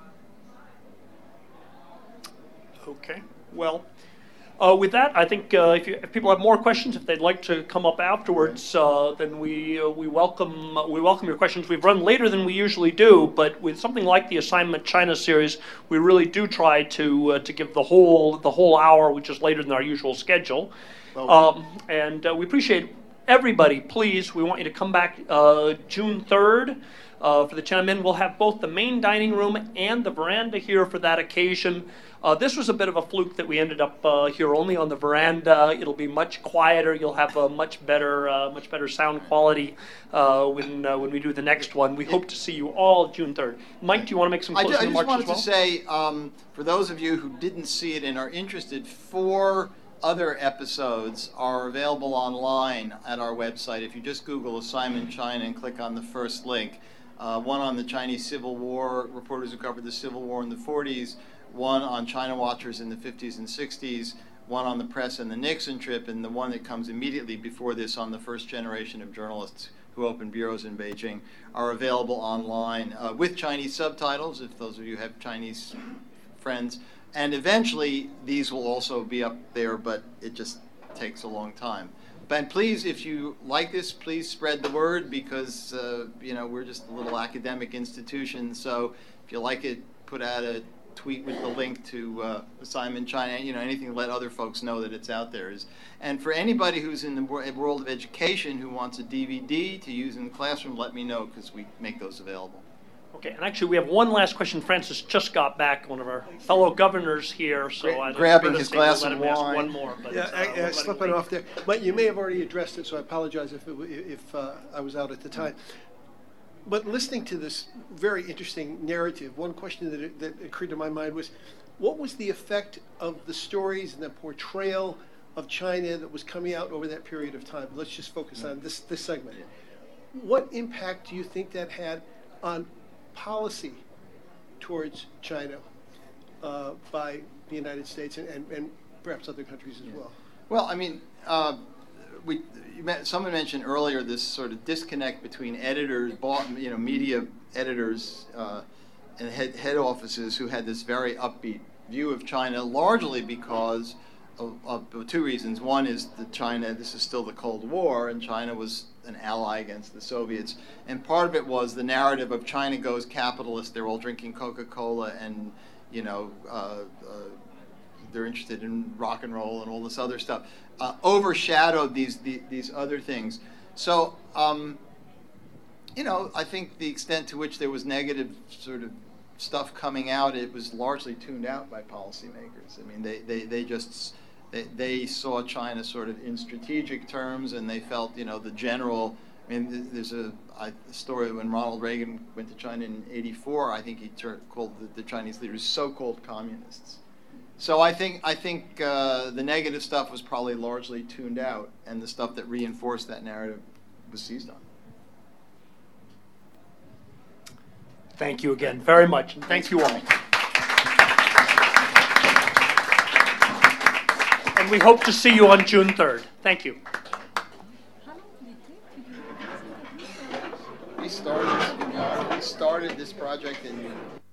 Okay. Well, Uh, with that, I think uh, if, you, if people have more questions, if they'd like to come up afterwards, uh, then we uh, we welcome uh, we welcome your questions. We've run later than we usually do, but with something like the Assignment China series, we really do try to uh, to give the whole the whole hour, which is later than our usual schedule. Um, and uh, we appreciate everybody. Please, we want you to come back uh, June third. Uh, for the Tiananmen, we'll have both the main dining room and the veranda here for that occasion. Uh, this was a bit of a fluke that we ended up uh, here only on the veranda. It'll be much quieter. You'll have a much better, uh, much better sound quality uh, when uh, when we do the next one. We hope to see you all June third. Mike, do you want to make some I, closing ju- I just remarks wanted as well? to say, um, for those of you who didn't see it and are interested, four other episodes are available online at our website. If you just Google Assignment China and click on the first link. Uh, one on the Chinese Civil War, reporters who covered the Civil War in the forties, one on China Watchers in the fifties and sixties, one on the press and the Nixon trip, and the one that comes immediately before this on the first generation of journalists who opened bureaus in Beijing, are available online uh, with Chinese subtitles, if those of you have Chinese friends. And eventually, these will also be up there, but it just takes a long time. And please, if you like this, please spread the word, because uh, you know, we're just a little academic institution. So if you like it, put out a tweet with the link to uh, Assignment China. You know, anything to let other folks know that it's out there. Is and for anybody who's in the world of education who wants a D V D to use in the classroom, let me know, because we make those available. Okay, and actually we have one last question. Francis just got back, one of our fellow governors here, so Gra- I grabbing his we'll glass let of him ask wine. one more. But, Yeah, uh, I, we'll I let slipped him it wait. off there. But you may have already addressed it, so I apologize if it, w- if uh, I was out at the time. But listening to this very interesting narrative, one question that, that occurred to my mind was, what was the effect of the stories and the portrayal of China that was coming out over that period of time? Let's just focus on this, this segment. What impact do you think that had on policy towards China uh, by the United States and, and, and perhaps other countries as well? Well, I mean, uh, we you met, someone mentioned earlier this sort of disconnect between editors, you know, media editors uh, and head, head offices who had this very upbeat view of China, largely because of, of two reasons. One is that China, this is still the Cold War, and China was an ally against the Soviets. And part of it was the narrative of China goes capitalist, they're all drinking Coca-Cola, and, you know, uh, uh, they're interested in rock and roll and all this other stuff, uh, overshadowed these, the, these other things. So, um, you know, I think the extent to which there was negative sort of stuff coming out, it was largely tuned out by policymakers. I mean, they, they, they just, they, they saw China sort of in strategic terms, and they felt, you know, the general, I mean, there's a, a story when Ronald Reagan went to China in eighty-four, I think he ter- called the, the Chinese leaders so-called communists. So I think I think uh, the negative stuff was probably largely tuned out, and the stuff that reinforced that narrative was seized on. Thank you again very much, and thank you all. And we hope to see you on June third. Thank you. We started, we started this project in